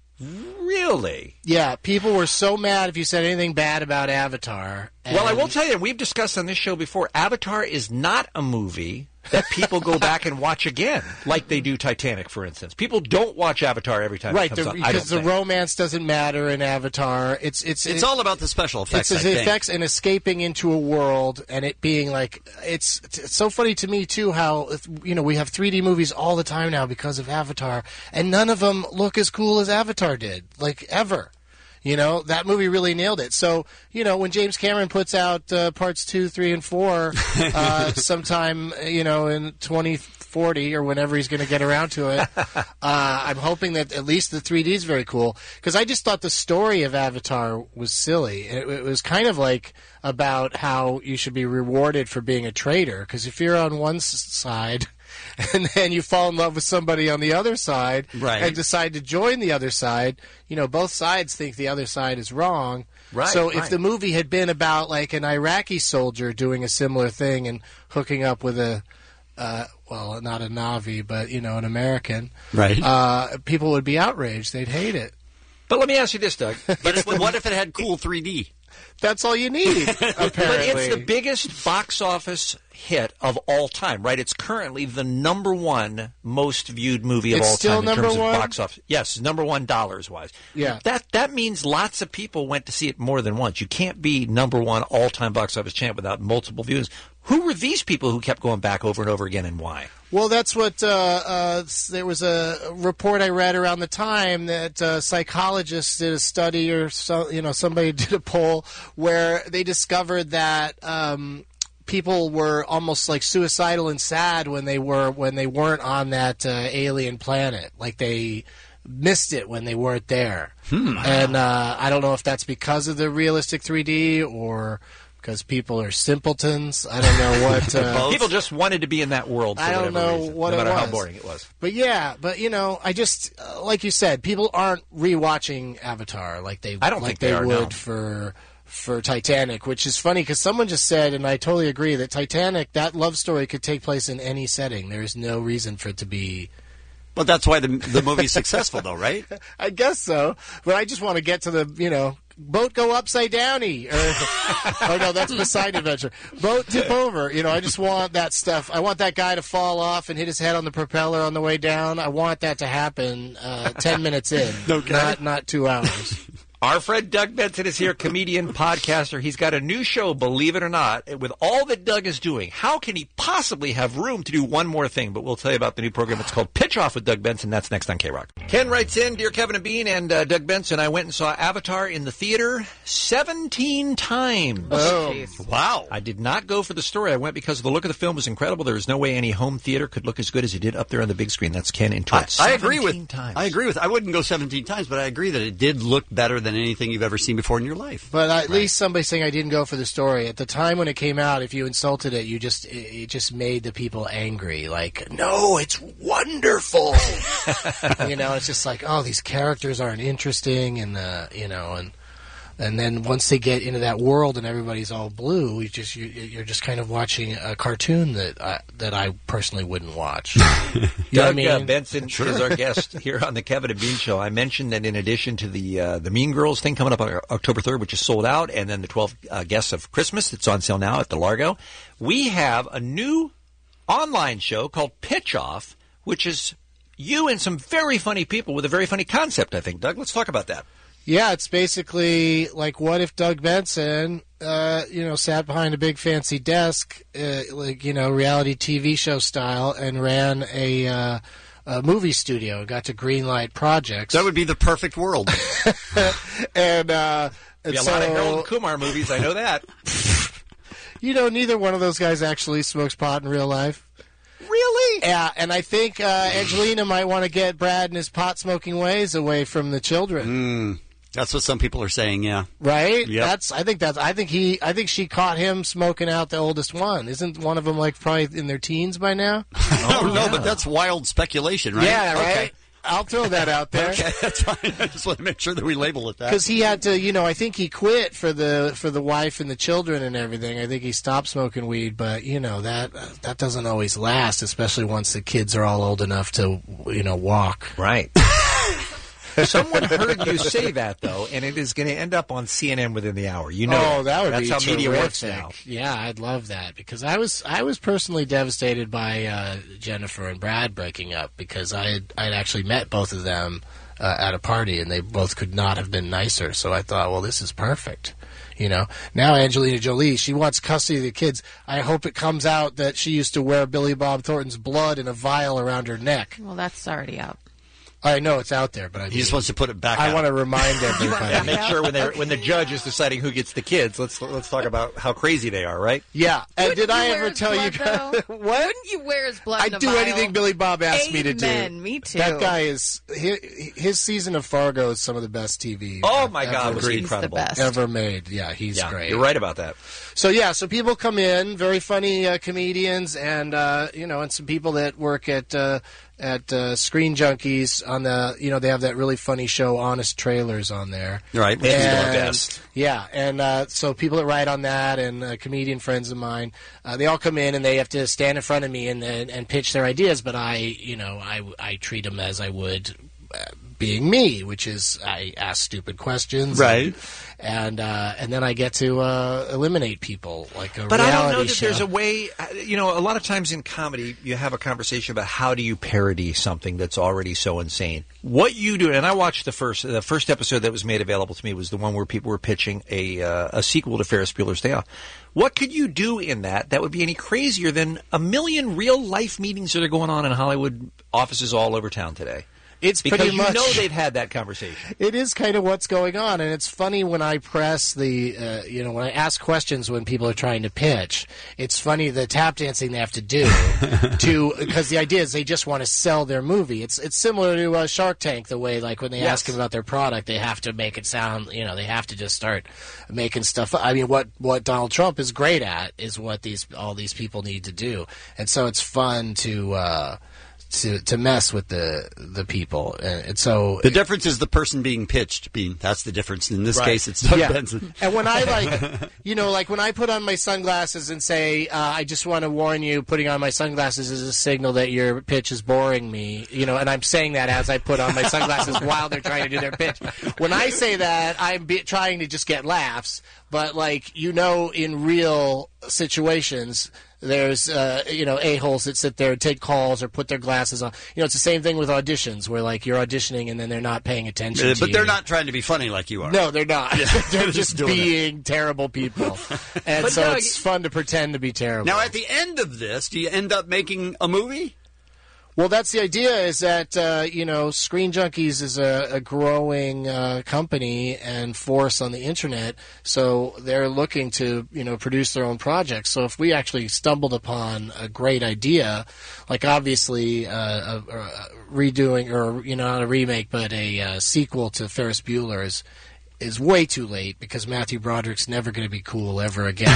Really? Yeah, people were so mad if you said anything bad about Avatar. Well, I will tell you, we've discussed on this show before, Avatar is not a movie that people go back and watch again, like they do Titanic, for instance. People don't watch Avatar every time it comes on. Because the romance doesn't matter in Avatar. It's all about the special effects. It's the effects and escaping into a world, and it being like it's so funny to me too how we have 3D movies all the time now because of Avatar, and none of them look as cool as Avatar did, like ever. That movie really nailed it. So, when James Cameron puts out parts 2, 3, and 4 sometime, in 2040 or whenever he's going to get around to it, I'm hoping that at least the 3D is very cool. Because I just thought the story of Avatar was silly. It was kind of like about how you should be rewarded for being a traitor. Because if you're on one side and then you fall in love with somebody on the other side and decide to join the other side, both sides think the other side is wrong. Right, so if the movie had been about like an Iraqi soldier doing a similar thing and hooking up with a, not a Navi, but, an American, people would be outraged. They'd hate it. But let me ask you this, Doug. But what if it had cool 3D? That's all you need, apparently. But it's the biggest box office hit of all time, right? It's currently the number one most viewed movie of all time in terms of box office. Yes, number one dollars-wise. Yeah. That means lots of people went to see it more than once. You can't be number one all-time box office champ without multiple views. Who were these people who kept going back over and over again, and why? Well, that's what there was a report I read around the time that psychologists did a study, or somebody did a poll where they discovered that people were almost like suicidal and sad when they weren't on that alien planet, like they missed it when they weren't there. And I don't know if that's because of the realistic 3D or because people are simpletons. I don't know what. People just wanted to be in that world for I don't know reason, what no matter it was. how boring it was. But I just like you said, people aren't rewatching Avatar like they I don't think they are, would no. for Titanic, which is funny because someone just said, and I totally agree, that Titanic, that love story could take place in any setting. There is no reason for it to be. Well, that's why the movie's successful, though, right? I guess so. But I just want to get to the, boat go upside downy. Or no, that's Poseidon Adventure. Boat tip over. I just want that stuff. I want that guy to fall off and hit his head on the propeller on the way down. I want that to happen 10 minutes in, not 2 hours. Our friend Doug Benson is here, comedian, podcaster. He's got a new show, believe it or not. With all that Doug is doing, how can he possibly have room to do one more thing? But we'll tell you about the new program. It's called Pitch Off with Doug Benson. That's next on K-Rock. Ken writes in, Dear Kevin and Bean and Doug Benson, I went and saw Avatar in the theater 17 times. Oh, wow. I did not go for the story. I went because the look of the film was incredible. There is no way any home theater could look as good as it did up there on the big screen. That's Ken in Twitch. I agree with. Times. I agree with. I wouldn't go 17 times, but I agree that it did look better than anything you've ever seen before in your life. But at least somebody saying I didn't go for the story. At the time when it came out, if you insulted it, it just made the people angry. Like, no, it's wonderful. It's just like, oh, these characters aren't interesting, and and then once they get into that world and everybody's all blue, you're just kind of watching a cartoon that I personally wouldn't watch. You know what I mean? Benson is our guest here on the Kevin and Bean Show. I mentioned that in addition to the Mean Girls thing coming up on October 3rd, which is sold out, and then the 12 Guests of Christmas that's on sale now at the Largo, we have a new online show called Pitch Off, which is you and some very funny people with a very funny concept, I think. Doug, let's talk about that. Yeah, it's basically like, what if Doug Benson, sat behind a big fancy desk, reality TV show style, and ran a movie studio and got to greenlight projects. That would be the perfect world. and be a lot of Harold Kumar movies, I know that. Neither one of those guys actually smokes pot in real life. Really? Yeah, and I think Angelina might want to get Brad and his pot-smoking ways away from the children. That's what some people are saying, yeah. Right? Yep. I think she caught him smoking out the oldest one. Isn't one of them probably in their teens by now? I don't know, but that's wild speculation, right? Yeah, right. Okay. I'll throw that out there. Okay, that's fine. I just want to make sure that we label it that. Because he had to, I think he quit for the wife and the children and everything. I think he stopped smoking weed, but that doesn't always last, especially once the kids are all old enough to walk. Right. Someone heard you say that, though, and it is going to end up on CNN within the hour. That would That's be how media works terrific. now. Yeah, I'd love that, because I was personally devastated by Jennifer and Brad breaking up, because I'd actually met both of them at a party, and they both could not have been nicer. So I thought, well, this is perfect. Now Angelina Jolie, she wants custody of the kids. I hope it comes out that she used to wear Billy Bob Thornton's blood in a vial around her neck. Well, that's already out. I know it's out there, but he just wants to put it back. I want to remind everybody. Make sure when the judge is deciding who gets the kids, let's talk about how crazy they are, right? Yeah. And did I ever wear his tell you blood, guys though? what? Wouldn't you wear his blood in I'd a do vial? anything Billy Bob asked me to do. Amen. Me too. That guy is his season of Fargo is some of the best TV. Oh my God, was ever, incredible. The best. ever made. Yeah, he's great. You're right about that. So people come in, very funny comedians, and and some people that work at Screen Junkies on the they have that really funny show Honest Trailers on there. Right, which is our best. Yeah, and so people that write on that and comedian friends of mine, they all come in and they have to stand in front of me and pitch their ideas, but I treat them as I would being me, which is I ask stupid questions, right? And then I get to eliminate people like a But reality I don't know that show. there's a way. A lot of times in comedy, you have a conversation about how do you parody something that's already so insane. What you do, and I watched the first episode that was made available to me was the one where people were pitching a sequel to Ferris Bueller's Day Off. What could you do in that would be any crazier than a million real life meetings that are going on in Hollywood offices all over town today? It's because pretty much, they've had that conversation. It is kind of what's going on, and it's funny when I press the, when I ask questions when people are trying to pitch. It's funny the tap dancing they have to do because the idea is they just want to sell their movie. It's similar to Shark Tank, the way like when they ask them about their product, they have to make it sound, they have to just start making stuff. I mean, what Donald Trump is great at is what all these people need to do, and so it's fun to mess with the people, and so the difference is the person being pitched. That's the difference. In this case, it's Doug Benson. And when I like when I put on my sunglasses and say, I just want to warn you, putting on my sunglasses is a signal that your pitch is boring me. And I'm saying that as I put on my sunglasses while they're trying to do their pitch. When I say that, I'm trying to just get laughs. But in real situations, there's a-holes that sit there and take calls or put their glasses on. It's the same thing with auditions where you're auditioning and then they're not paying attention to you. But they're not trying to be funny like you are. No, they're not. They're just doing being terrible people. And But so Doug, it's fun to pretend to be terrible. Now, at the end of this, do you end up making a movie? Well, that's the idea, is that, Screen Junkies is a growing company and force on the Internet, so they're looking to, produce their own projects. So if we actually stumbled upon a great idea, like obviously redoing, or, not a remake, but a sequel to Ferris Bueller's, is way too late because Matthew Broderick's never going to be cool ever again.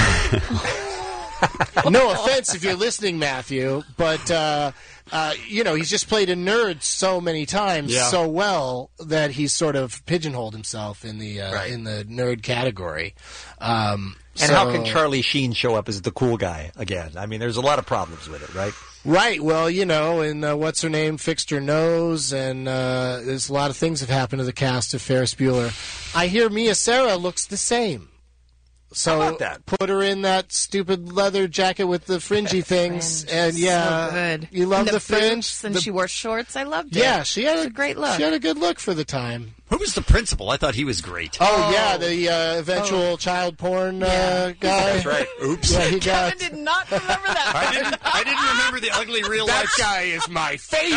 No offense if you're listening, Matthew, but he's just played a nerd so many times so well that he's sort of pigeonholed himself in the nerd category. And how can Charlie Sheen show up as the cool guy again? I mean, there's a lot of problems with it, right? Right. Well, and What's Her Name fixed her nose, and there's a lot of things have happened to the cast of Ferris Bueller. I hear Mia Sara looks the same. So how about that? Put her in that stupid leather jacket with the fringy things, and so good. You love and the fringe. And she wore shorts. I loved it. Yeah, she had a great look. She had a good look for the time. Who was the principal? I thought he was great. Oh, yeah, the eventual child porn guy. That's right. Oops. Yeah, Kevin did not remember that. I didn't remember the ugly real life. That guy is my favorite.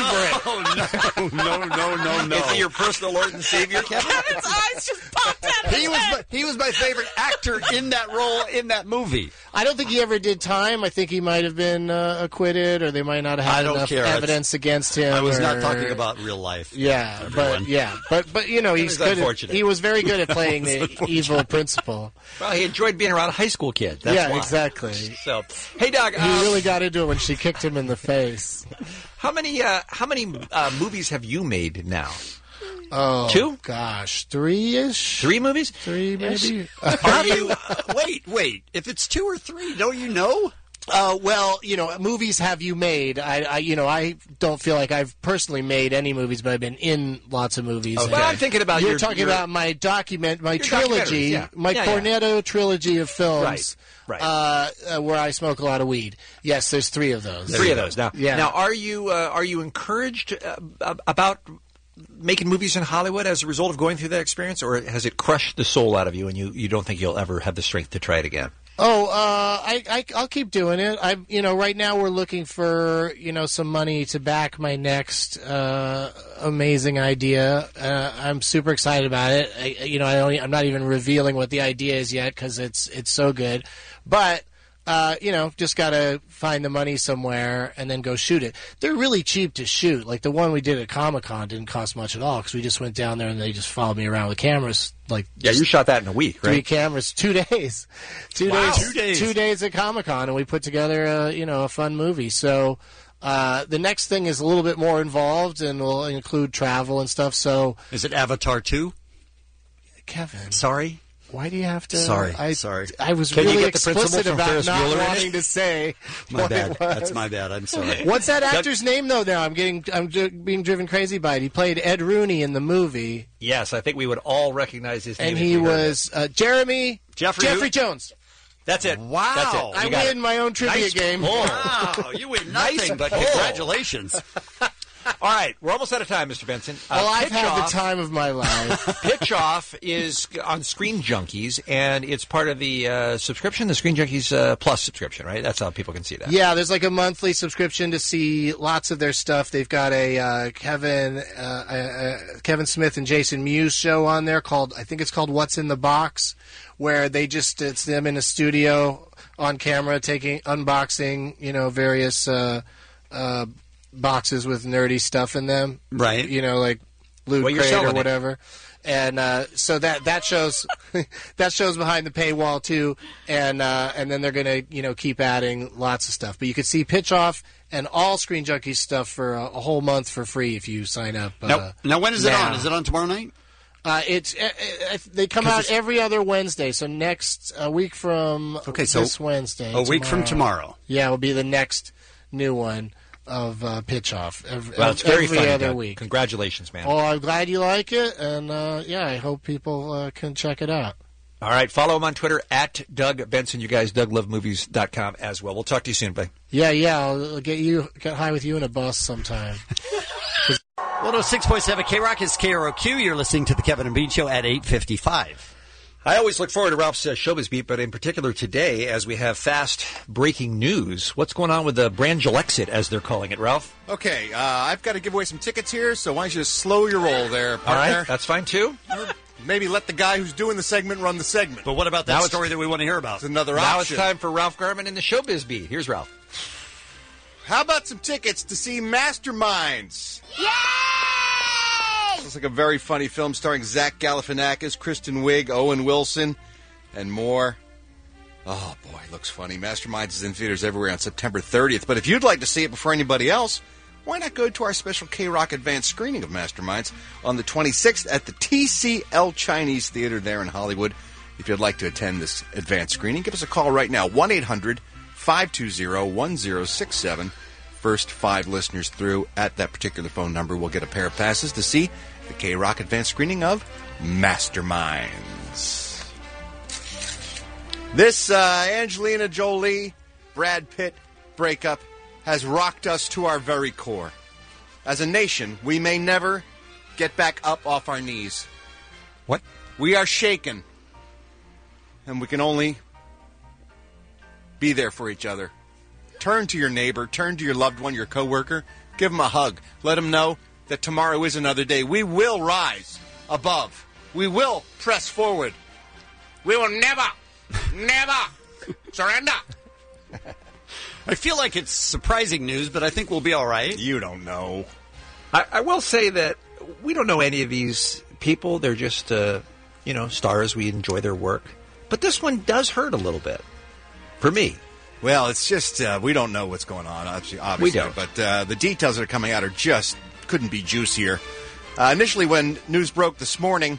Oh, no. Is he your personal Lord and Savior, Kevin? Kevin's eyes just popped out of his head. He was my favorite actor in that role in that movie. I don't think he ever did time. I think he might have been acquitted, or they might not have had enough evidence against him. I was not talking about real life. Yeah, everyone. but he's good. He was very good at playing the evil principal. Well, he enjoyed being around high school kids. That's why. Exactly. So, hey, Doug, he really got into it when she kicked him in the face. How many movies have you made now? Oh, 2? Gosh, 3-ish. 3 movies? 3 maybe. Are you? Wait. If it's 2 or 3, don't you know? Well, movies have you made? I don't feel like I've personally made any movies, but I've been in lots of movies. Okay. But I'm thinking about you're talking about my trilogy, my Cornetto trilogy of films, right. Where I smoke a lot of weed. Yes, there's 3 of those. 3 of those. Now, are you encouraged about making movies in Hollywood as a result of going through that experience, or has it crushed the soul out of you, and you don't think you'll ever have the strength to try it again? I'll keep doing it. Right now we're looking for, some money to back my next, amazing idea. I'm super excited about it. I'm not even revealing what the idea is yet because it's so good. But, just gotta find the money somewhere and then go shoot it. They're really cheap to shoot. Like the one we did at Comic-Con didn't cost much at all because we just went down there and they just followed me around with cameras. You shot that in a week, right? 3 cameras, 2 days. 2 days. 2 days at Comic-Con, and we put together a fun movie. So the next thing is a little bit more involved and will include travel and stuff. So is it Avatar 2? Kevin, sorry. Why do you have to? Sorry. I was Can really you get the explicit about Ferris not Bueller wanting to say My what bad. it was. That's my bad. I'm sorry. What's that actor's name though? Now I'm being driven crazy by it. He played Ed Rooney in the movie. Yes, I think we would all recognize his name. And he was Jeffrey Jones. That's it. Wow. That's it. I win my own trivia game. Wow. You win nothing, but congratulations. All right, we're almost out of time, Mr. Benson. Well, I've had the time of my life. Pitch Off is on Screen Junkies, and it's part of the subscription, the Screen Junkies Plus subscription, right? That's how people can see that. Yeah, there's like a monthly subscription to see lots of their stuff. They've got a Kevin Smith and Jason Mewes show on there I think it's called What's in the Box, where it's them in a studio on camera unboxing, various boxes with nerdy stuff in them, right? Like Loot Crate or whatever. And so that shows that shows behind the paywall too, and then they're gonna keep adding lots of stuff. But you can see Pitch Off and all Screen Junkies stuff for a whole month for free if you sign up. Now when is it on? Is it on tomorrow night? They come out every other Wednesday, so next week from this Wednesday. A week from tomorrow. Yeah, will be the next new one of Pitch Off. It's very every funny, other Doug. week. Congratulations, man. Oh, I'm glad you like it, and I hope people can check it out. All right, follow him on Twitter at Doug Benson. You guys, DougLoveMovies.com as well. We'll talk to you soon, buddy. Yeah, I'll get high with you in a bus sometime. 106.7 K-Rock is KROQ. You're listening to the Kevin and Bean Show at 8:55. I always look forward to Ralph's Showbiz Beat, but in particular today, as we have fast breaking news. What's going on with the Brangel-exit, as they're calling it, Ralph? Okay, I've got to give away some tickets here, so why don't you just slow your roll there, partner? All right, that's fine, too. Maybe let the guy who's doing the segment run the segment. But what about that story that we want to hear about? It's another option. Now it's time for Ralph Garman in the Showbiz Beat. Here's Ralph. How about some tickets to see Masterminds? Yay! like a very funny film starring Zach Galifianakis, Kristen Wiig, Owen Wilson, and more. Oh, boy, it looks funny. Masterminds is in theaters everywhere on September 30th. But if you'd like to see it before anybody else, why not go to our special K-Rock advanced screening of Masterminds on the 26th at the TCL Chinese Theater there in Hollywood. If you'd like to attend this advanced screening, give us a call right now, 1-800-520-1067. First 5 listeners through at that particular phone number will get a pair of passes to see the K-Rock advanced screening of Masterminds. This Angelina Jolie, Brad Pitt breakup has rocked us to our very core. As a nation, we may never get back up off our knees. What? We are shaken. And we can only be there for each other. Turn to your neighbor, turn to your loved one, your coworker, give them a hug. Let them know that tomorrow is another day. We will rise above. We will press forward. We will never surrender. I feel like it's surprising news, but I think we'll be all right. You don't know. I will say that we don't know any of these people. They're just, stars. We enjoy their work. But this one does hurt a little bit. For me. Well, it's just, we don't know what's going on, obviously. We don't. But the details that are coming out are just, couldn't be juicier. Initially, when news broke this morning,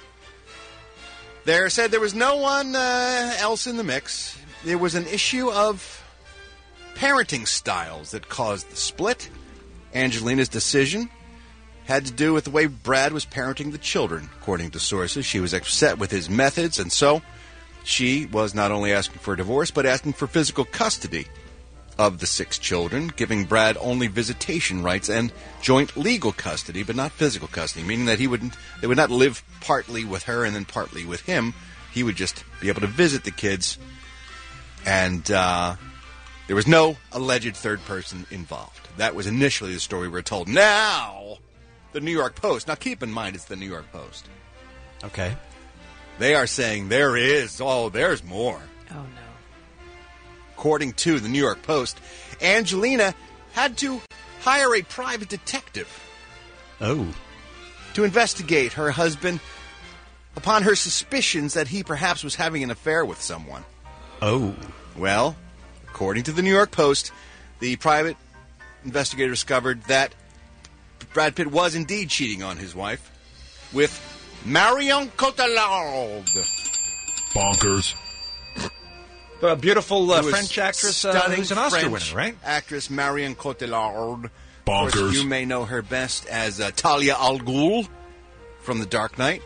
there said there was no one else in the mix. There was an issue of parenting styles that caused the split. Angelina's decision had to do with the way Brad was parenting the children, according to sources. She was upset with his methods, and so she was not only asking for a divorce, but asking for physical custody of the 6 children, giving Brad only visitation rights and joint legal custody, but not physical custody, meaning that they would not live partly with her and then partly with him. He would just be able to visit the kids, and there was no alleged third person involved. That was initially the story we were told. Now, the New York Post. Now, keep in mind, it's the New York Post. Okay. They are saying there's more. Oh, no. According to the New York Post, Angelina had to hire a private detective. Oh. To investigate her husband upon her suspicions that he perhaps was having an affair with someone. Oh. Well, according to the New York Post, the private investigator discovered that Brad Pitt was indeed cheating on his wife with Marion Cotillard. Bonkers. The beautiful French actress who's an Oscar French winner, right? Actress Marion Cotillard. Bonkers. Of course, you may know her best as Talia al Ghul from The Dark Knight.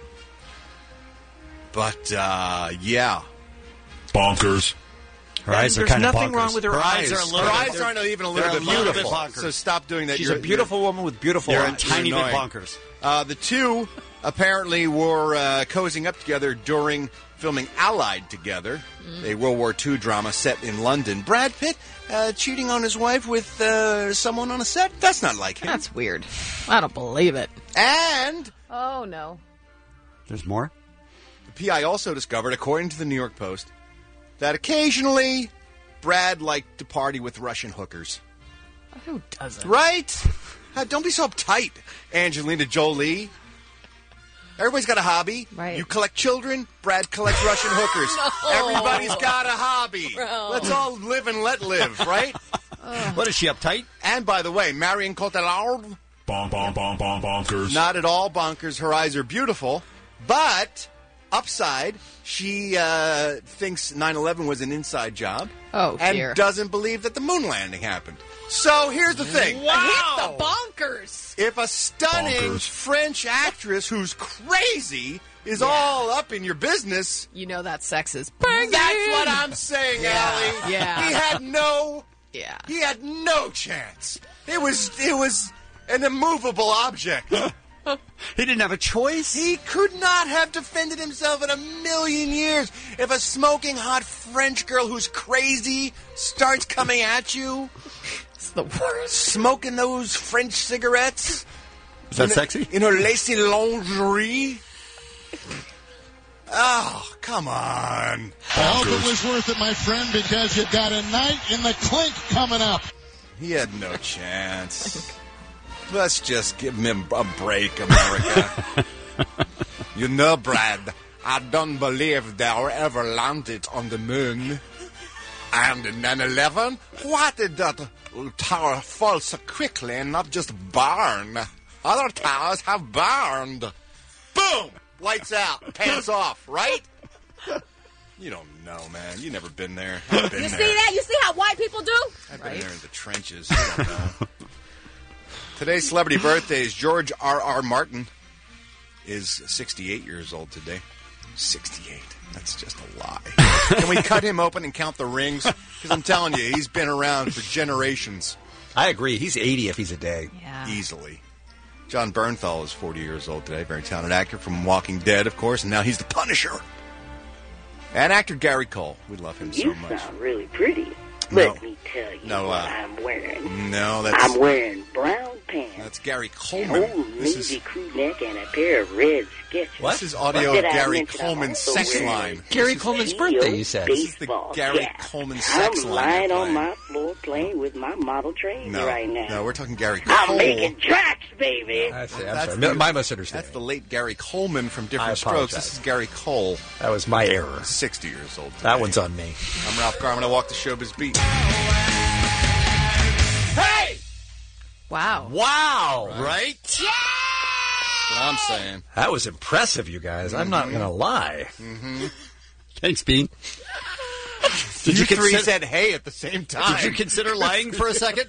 But, yeah. Bonkers. Her eyes are kind of bonkers. There's nothing wrong with her eyes. Her eyes aren't even a little bit beautiful. So stop doing that. She's a beautiful woman with beautiful eyes. They're a tiny bit bonkers. The two apparently were cozying up together during filming Allied together, a World War II drama set in London. Brad Pitt cheating on his wife with someone on a set? That's not like him. That's weird. I don't believe it. And Oh, no. There's more? the PI also discovered, according to the New York Post, that occasionally Brad liked to party with Russian hookers. Who doesn't? Right? Don't be so uptight, Angelina Jolie. Everybody's got a hobby. Right. You collect children. Brad collects Russian hookers. No. Everybody's got a hobby. Bro. Let's all live and let live, right? What, is she uptight? And by the way, Marion Cotillard. Bonkers. Not at all bonkers. Her eyes are beautiful. But, upside, she thinks 9/11 was an inside job. Oh, and dear. doesn't believe that the moon landing happened. So here's the thing. I hate the bonkers. If a stunning French actress who's crazy is all up in your business, you know that sex is banging. That's what I'm saying, Allie. Yeah. He had no. Yeah. He had no chance. It was an immovable object. He didn't have a choice. He could not have defended himself in a million years. If a smoking hot French girl who's crazy starts coming at you, it's the worst. Smoking those French cigarettes. Is that sexy? In her lacy lingerie. Oh, come on. I hope it was worth it, my friend, because you got a night in the clink coming up. He had no chance. Let's just give him a break, America. You know, Brad, I don't believe they ever landed on the moon. And in 9/11, why did that tower fall so quickly and not just burn? Other towers have burned. Boom! Lights out, pants off, right? You don't know, man. You've never been there. I've been You there. see that? You see how white people do? I've been there in the trenches. You don't know. Today's celebrity birthdays. George R.R. Martin is 68 years old today. 68. That's just a lie. Can we cut him open and count the rings? Because I'm telling you, he's been around for generations. I agree. He's 80 if he's a day. Yeah. Easily. John Bernthal is 40 years old today. Very talented actor from Walking Dead, of course, and now he's the Punisher. And actor Gary Cole. We love him so You much. sound really pretty. No. Let me tell you No, what I'm wearing. No, that's... I'm wearing brown pants, That's Gary an Coleman. old This navy is... crew neck, and a pair of red Skechers. This is audio Did of I Gary mention I'm Coleman's also sex wearing line. Gary Coleman's birthday, you said. This is the baseball Gary cap. Coleman sex I'm line. lying you're on playing. my floor playing with my model trains No, right now. no, we're talking Gary Cole. I'm making tracks, baby. I'm That's sorry. the- My misunderstanding. That's the late Gary Coleman from I Different Strokes. apologize. This is Gary Cole. That was my error. 60 years old today. That one's on me. I'm Ralph Garman. I walk the showbiz beat. Hey! Wow. Wow! Right? That's what I'm saying. That was impressive, you guys. I'm not going to lie. Mm-hmm. Thanks, Bean. Did you three consider- said hey at the same time. Did you consider lying for a second?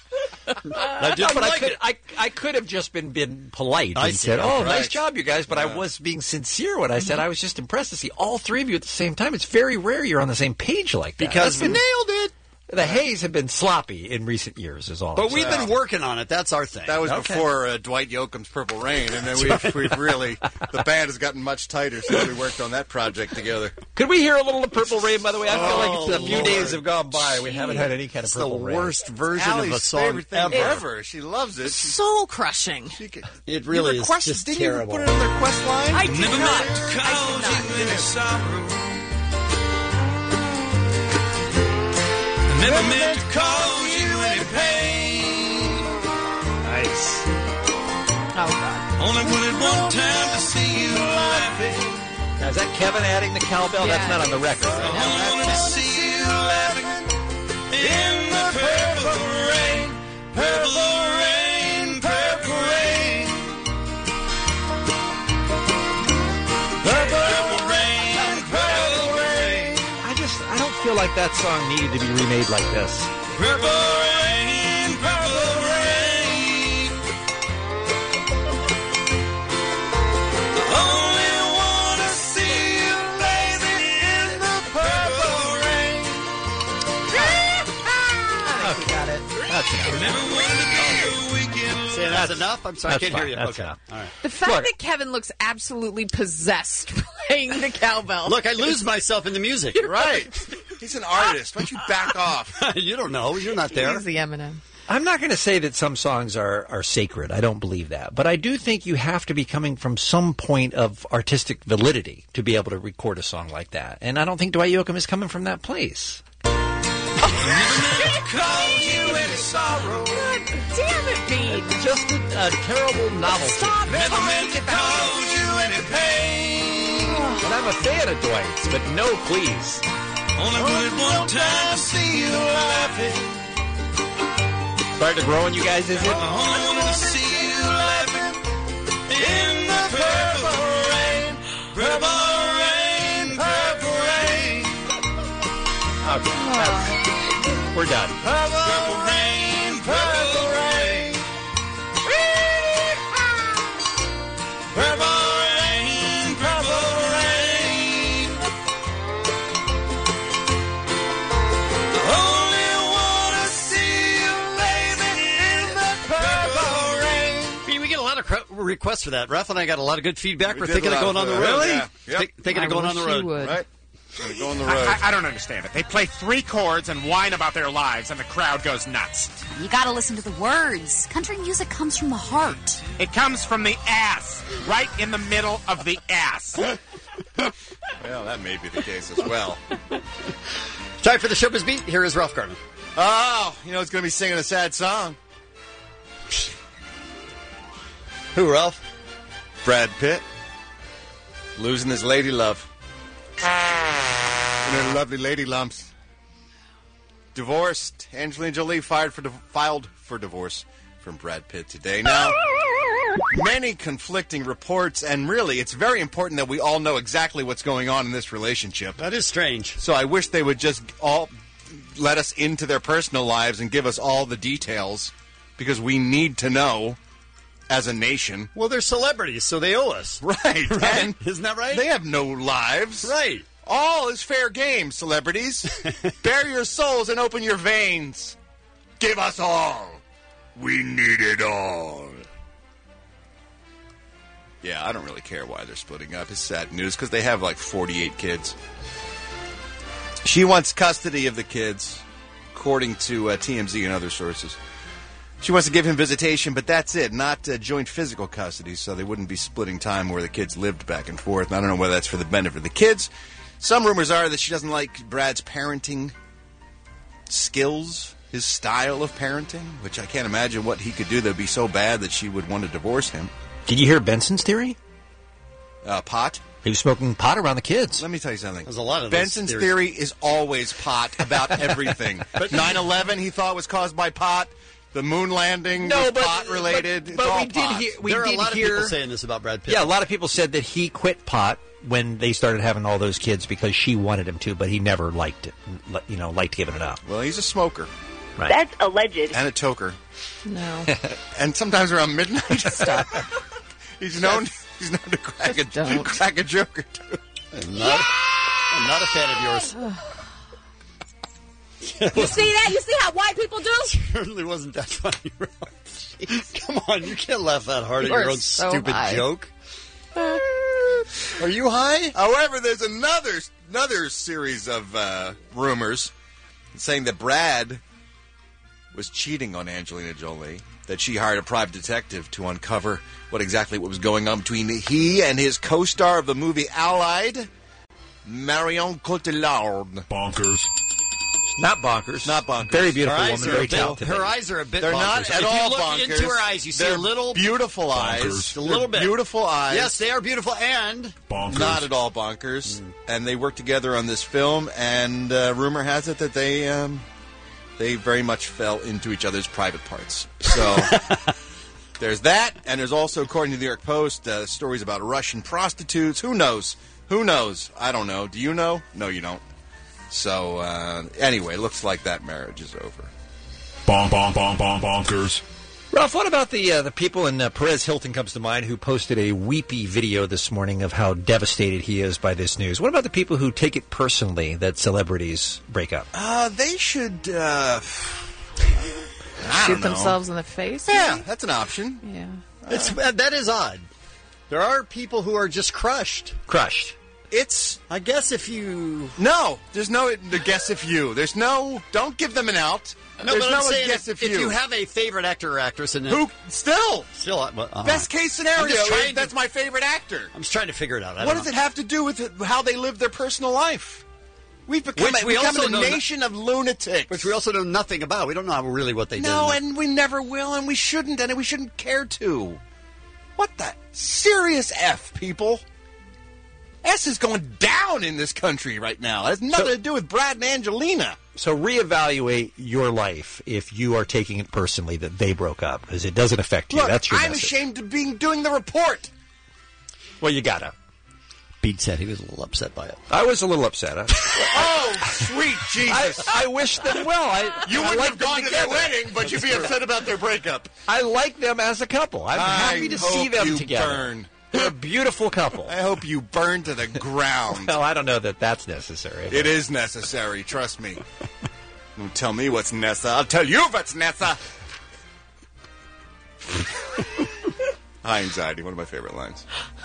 I could have just been polite I and see. said, "Oh, Right. nice job, you guys." But I was being sincere when I said I was just impressed to see all three of you at the same time. It's very rare you're on the same page like that. Because we nailed it. The Hays have been sloppy in recent years, is all. But I'm we've saying. been working on it. That's our thing. That was Okay. before Dwight Yoakam's Purple Rain, and then we've really, the band has gotten much tighter since we worked on that project together. Could we hear a little of Purple Rain, by the way? I feel like Oh, it's a few Lord. days have gone by. We haven't had any kind of It's the Purple Rain. worst version of a Allie's song favorite thing ever. ever. She loves it. Soul crushing. It really You is requested- just didn't terrible. you put it on their quest line? I did Never not. meant to cause you any sorrow. Never meant to cause you any pain. Nice. Oh, God. Only wanted one time to see you laughing. Now, is that Kevin adding the cowbell? That's not on the record, right? Only wanted to see you laughing in the purple rain. Purple rain, purple rain. Purple rain, purple rain. I don't feel like that song needed to be remade like this. Purple rain, purple rain. Only wanna see you bathing in the purple rain. Okay. Got it. That's enough. Never wanted to be a weekend. Say that's enough? I'm sorry, I That's can't fine. hear you. That's Okay. enough. All right. The fact Look. that Kevin looks absolutely possessed playing the cowbell. Look, I lose myself in the music. Right. He's an artist. Why don't you back off? You don't know. You're not there. He's the Eminem. I'm not going to say that some songs are sacred. I don't believe that. But I do think you have to be coming from some point of artistic validity to be able to record a song like that. And I don't think Dwight Yoakam is coming from that place. Cause you any sorrow. God damn it, Bean. It's just a terrible novelty. Stop Never meant to talking about cause you any pain. And I'm a fan of Dwight's, but no, please. Only wanted one time to see you laughing. Starting to grow on you guys, is it? Only wanted to see you laughing in the purple rain. Purple rain, purple rain. Okay, we're done. Purple rain, purple rain. Purple rain, purple rain. Only wanna see you, baby, in the purple rain. Bean, we get a lot of requests for that. Ralph and I got a lot of good feedback. We We're did thinking a of lot going on the for road. that. Yeah. Yep. Thinking of going on the wish you road. would. Right? Gonna go on the road. I don't understand it. They play 3 chords and whine about their lives, and the crowd goes nuts. You gotta listen to the words. Country music comes from the heart. It comes from the ass, right in the middle of the ass. Well, that may be the case as well. Time for the Showbiz Beat. Here is Ralph Garman. Oh, you know, it's going to be singing a sad song. Who, Ralph? Brad Pitt. Losing his lady love. And her lovely lady lumps. Divorced. Angelina Jolie filed for divorce from Brad Pitt today. Now, many conflicting reports, and really, it's very important that we all know exactly what's going on in this relationship. That is strange. So I wish they would just all let us into their personal lives and give us all the details, because we need to know as a nation. Well, they're celebrities, so they owe us. Right. Right? Isn't that right? They have no lives. Right. All is fair game, celebrities. Bare your souls and open your veins. Give us all. We need it all. Yeah, I don't really care why they're splitting up. It's sad news because they have like 48 kids. She wants custody of the kids, according to TMZ and other sources. She wants to give him visitation, but that's it, not joint physical custody, so they wouldn't be splitting time where the kids lived back and forth. And I don't know whether that's for the benefit of the kids. Some rumors are that she doesn't like Brad's parenting skills, his style of parenting, which I can't imagine what he could do that would be so bad that she would want to divorce him. Did you hear Benson's theory? Pot? He was smoking pot around the kids. Let me tell you something. There's a lot of Benson's those theory is always pot about everything. But 9/11 he thought was caused by pot. The moon landing was pot-related. It's all pot. There are a lot of people saying this about Brad Pitt. Yeah, a lot of people said that he quit pot when they started having all those kids because she wanted him to, but he never liked it. Liked giving it up. Well, he's a smoker. Right. That's alleged. And a toker. No. And sometimes around midnight. Stop. He's known to crack a joke or two. I'm not a fan of yours. You see that? You see how white people do? Certainly wasn't that funny, Ralph. Come on, you can't laugh that hard at You your are own so stupid high. joke. Are you high? However, there's another series of rumors saying that Brad was cheating on Angelina Jolie, that she hired a private detective to uncover what was going on between he and his co-star of the movie Allied, Marion Cotillard. Bonkers. Not bonkers. Not bonkers. Very beautiful Her woman. eyes are Very a bit- talented. her eyes are a bit They're bonkers. not at If all you look bonkers. into her eyes, you see They're a little... beautiful eyes. Bonkers. A little They're bit. beautiful eyes. Yes, they are beautiful and... Bonkers. Not at all bonkers. And they worked together on this film, and rumor has it that they very much fell into each other's private parts. So there's that, and there's also, according to the New York Post, stories about Russian prostitutes. Who knows? Who knows? I don't know. Do you know? No, you don't. So anyway, looks like that marriage is over. Bonkers. Ralph, what about the people, and Perez Hilton comes to mind, who posted a weepy video this morning of how devastated he is by this news. What about the people who take it personally that celebrities break up? They should Shoot themselves in the face? Yeah, maybe? that's an option. Yeah. That is odd. There are people who are just crushed. It's... I guess if you... No, there's no guess if you. There's no... Don't give them an out. No, There's but no I'm saying guess if you have a favorite actor or actress... and Who... Still... Best case scenario is that's my favorite actor. I'm just trying to figure it out. What does it have to do with how they live their personal life? We've become a nation of lunatics. Which we also know nothing about. We don't know really what they do. No, and we never will, and we shouldn't, and we shouldn't care to. What the serious F, people? S is going down in this country right now. It has nothing to do with Brad and Angelina. So reevaluate your life if you are taking it personally that they broke up, because it doesn't affect you. Look, That's your I'm message. ashamed of doing the report. Well, you gotta. Bede said he was a little upset by it. I was a little upset. Oh, sweet Jesus. I wish them well. You I wouldn't like have them gone to their together. wedding, but you'd be upset about their breakup. I like them as a couple. I'm happy to see hope them you together. burn. They're a beautiful couple. I hope you burn to the ground. Well, I don't know that that's necessary. It is necessary, trust me. Don't tell me what's Nessa. I'll tell you what's Nessa. High anxiety, one of my favorite lines.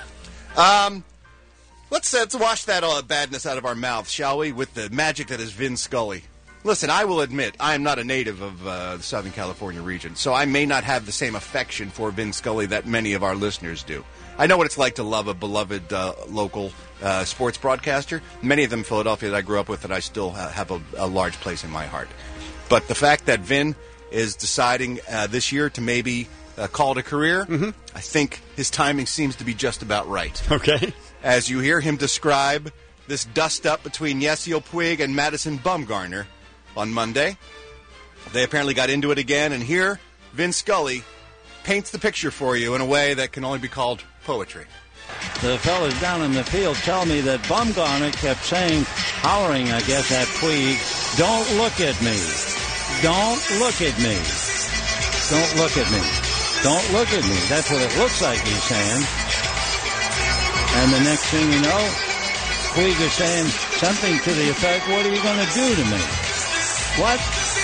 Let's wash that badness out of our mouth, shall we, with the magic that is Vin Scully. Listen, I will admit, I am not a native of the Southern California region, so I may not have the same affection for Vin Scully that many of our listeners do. I know what it's like to love a beloved local sports broadcaster. Many of them in Philadelphia that I grew up with that I still have a large place in my heart. But the fact that Vin is deciding this year to maybe call it a career. I think his timing seems to be just about right. Okay. As you hear him describe this dust-up between Yasiel Puig and Madison Bumgarner on Monday. They apparently got into it again, and here, Vin Scully paints the picture for you in a way that can only be called poetry. The fellas down in the field tell me that Bumgarner kept saying, hollering, I guess, at Puig, "Don't look at me. Don't look at me. Don't look at me. Don't look at me." That's what it looks like he's saying. And the next thing you know, Puig is saying something to the effect, "What are you going to do to me? What?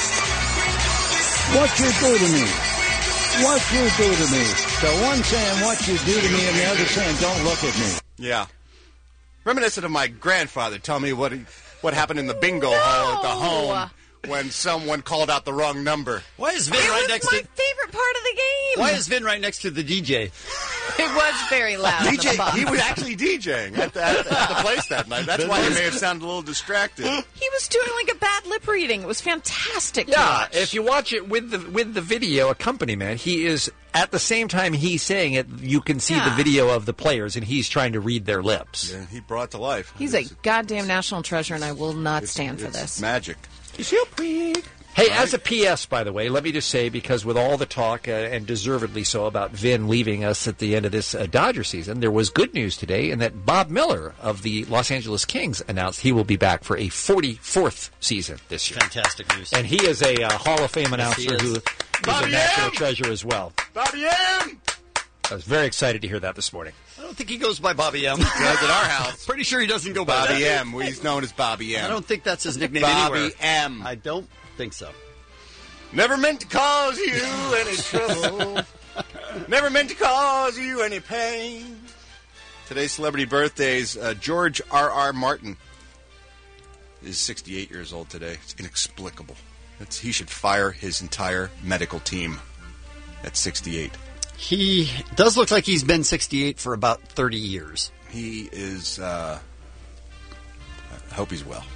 What you do to me? What you do to me?" So one saying, "What you do to me," and the other saying, "Don't look at me." Yeah. Reminiscent of my grandfather telling me what happened in the bingo hall at the home when someone called out the wrong number. Why is Vin right next to... my favorite part of the game. Why is Vin right next to the DJ? It was very loud. He was actually DJing at the place that night. That's why he may have sounded a little distracted. He was doing like a bad lip reading. It was fantastic. Yeah, if you watch it with the video accompaniment, he is at the same time he's saying it, you can see the video of the players, and he's trying to read their lips. Yeah, he brought it to life. He's a goddamn national treasure, and I will not stand for this. Magic. Hey, as a PS, by the way, let me just say, because with all the talk, and deservedly so, about Vin leaving us at the end of this Dodger season, there was good news today in that Bob Miller of the Los Angeles Kings announced he will be back for a 44th season this year. Fantastic news. And he is a Hall of Fame announcer who is Bobby a national M! treasure as well. Bobby M! I was very excited to hear that this morning. I don't think he goes by Bobby M. He does at our house. Pretty sure he doesn't go by Bobby that. M. He's known as Bobby M. I don't think that's his nickname Bobby anywhere. M. I don't think so. Never meant to cause you any trouble. Never meant to cause you any pain. Today's celebrity birthdays, George R.R. Martin is 68 years old today. It's inexplicable. He should fire his entire medical team at 68. He does look like he's been 68 for about 30 years. He is, I hope he's well.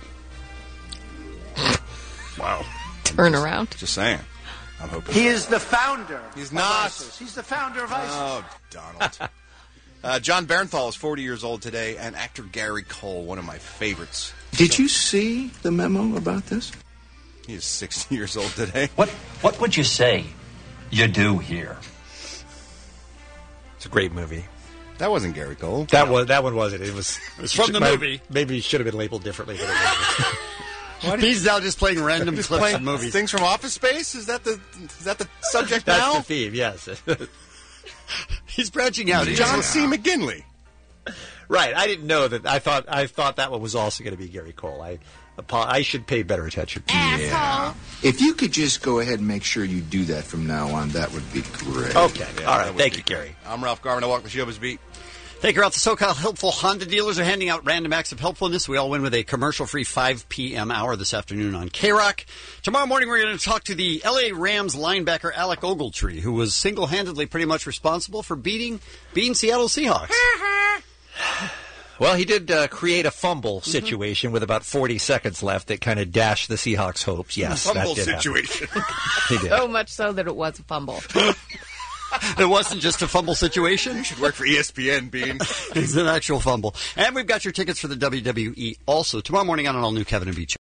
Wow. Turn around. Just saying. I'm hoping. He is the founder. He's not. ISIS. He's the founder of ISIS. Oh, Donald. John Barenthal is 40 years old today, and actor Gary Cole, one of my favorites. Did you see the memo about this? He is 60 years old today. What would you say you do here? It's a great movie. That wasn't Gary Cole. That one wasn't. It was from the movie. Maybe it should have been labeled differently. But it wasn't. He's now just playing random clips of movies. Things from Office Space? Is that the subject That's now? the theme, yes. He's branching out. John C. McGinley. Right. I didn't know that. I thought that one was also going to be Gary Cole. I should pay better attention. Yeah. If you could just go ahead and make sure you do that from now on, that would be great. Okay. Yeah, all right. Thank you, Gary. I'm Ralph Garman. I walk the showbiz beat. Thank you, Ralph. The SoCal Helpful Honda dealers are handing out random acts of helpfulness. We all win with a commercial-free 5 p.m. hour this afternoon on K-Rock. Tomorrow morning, we're going to talk to the L.A. Rams linebacker Alec Ogletree, who was single-handedly pretty much responsible for beating Seattle Seahawks. Well, he did create a fumble situation with about 40 seconds left that kind of dashed the Seahawks' hopes. Yes, Fumble that did situation. He did. So much so that it was a fumble. It wasn't just a fumble situation. You should work for ESPN, Bean. It's an actual fumble. And we've got your tickets for the WWE also tomorrow morning on an all-new Kevin and Beach.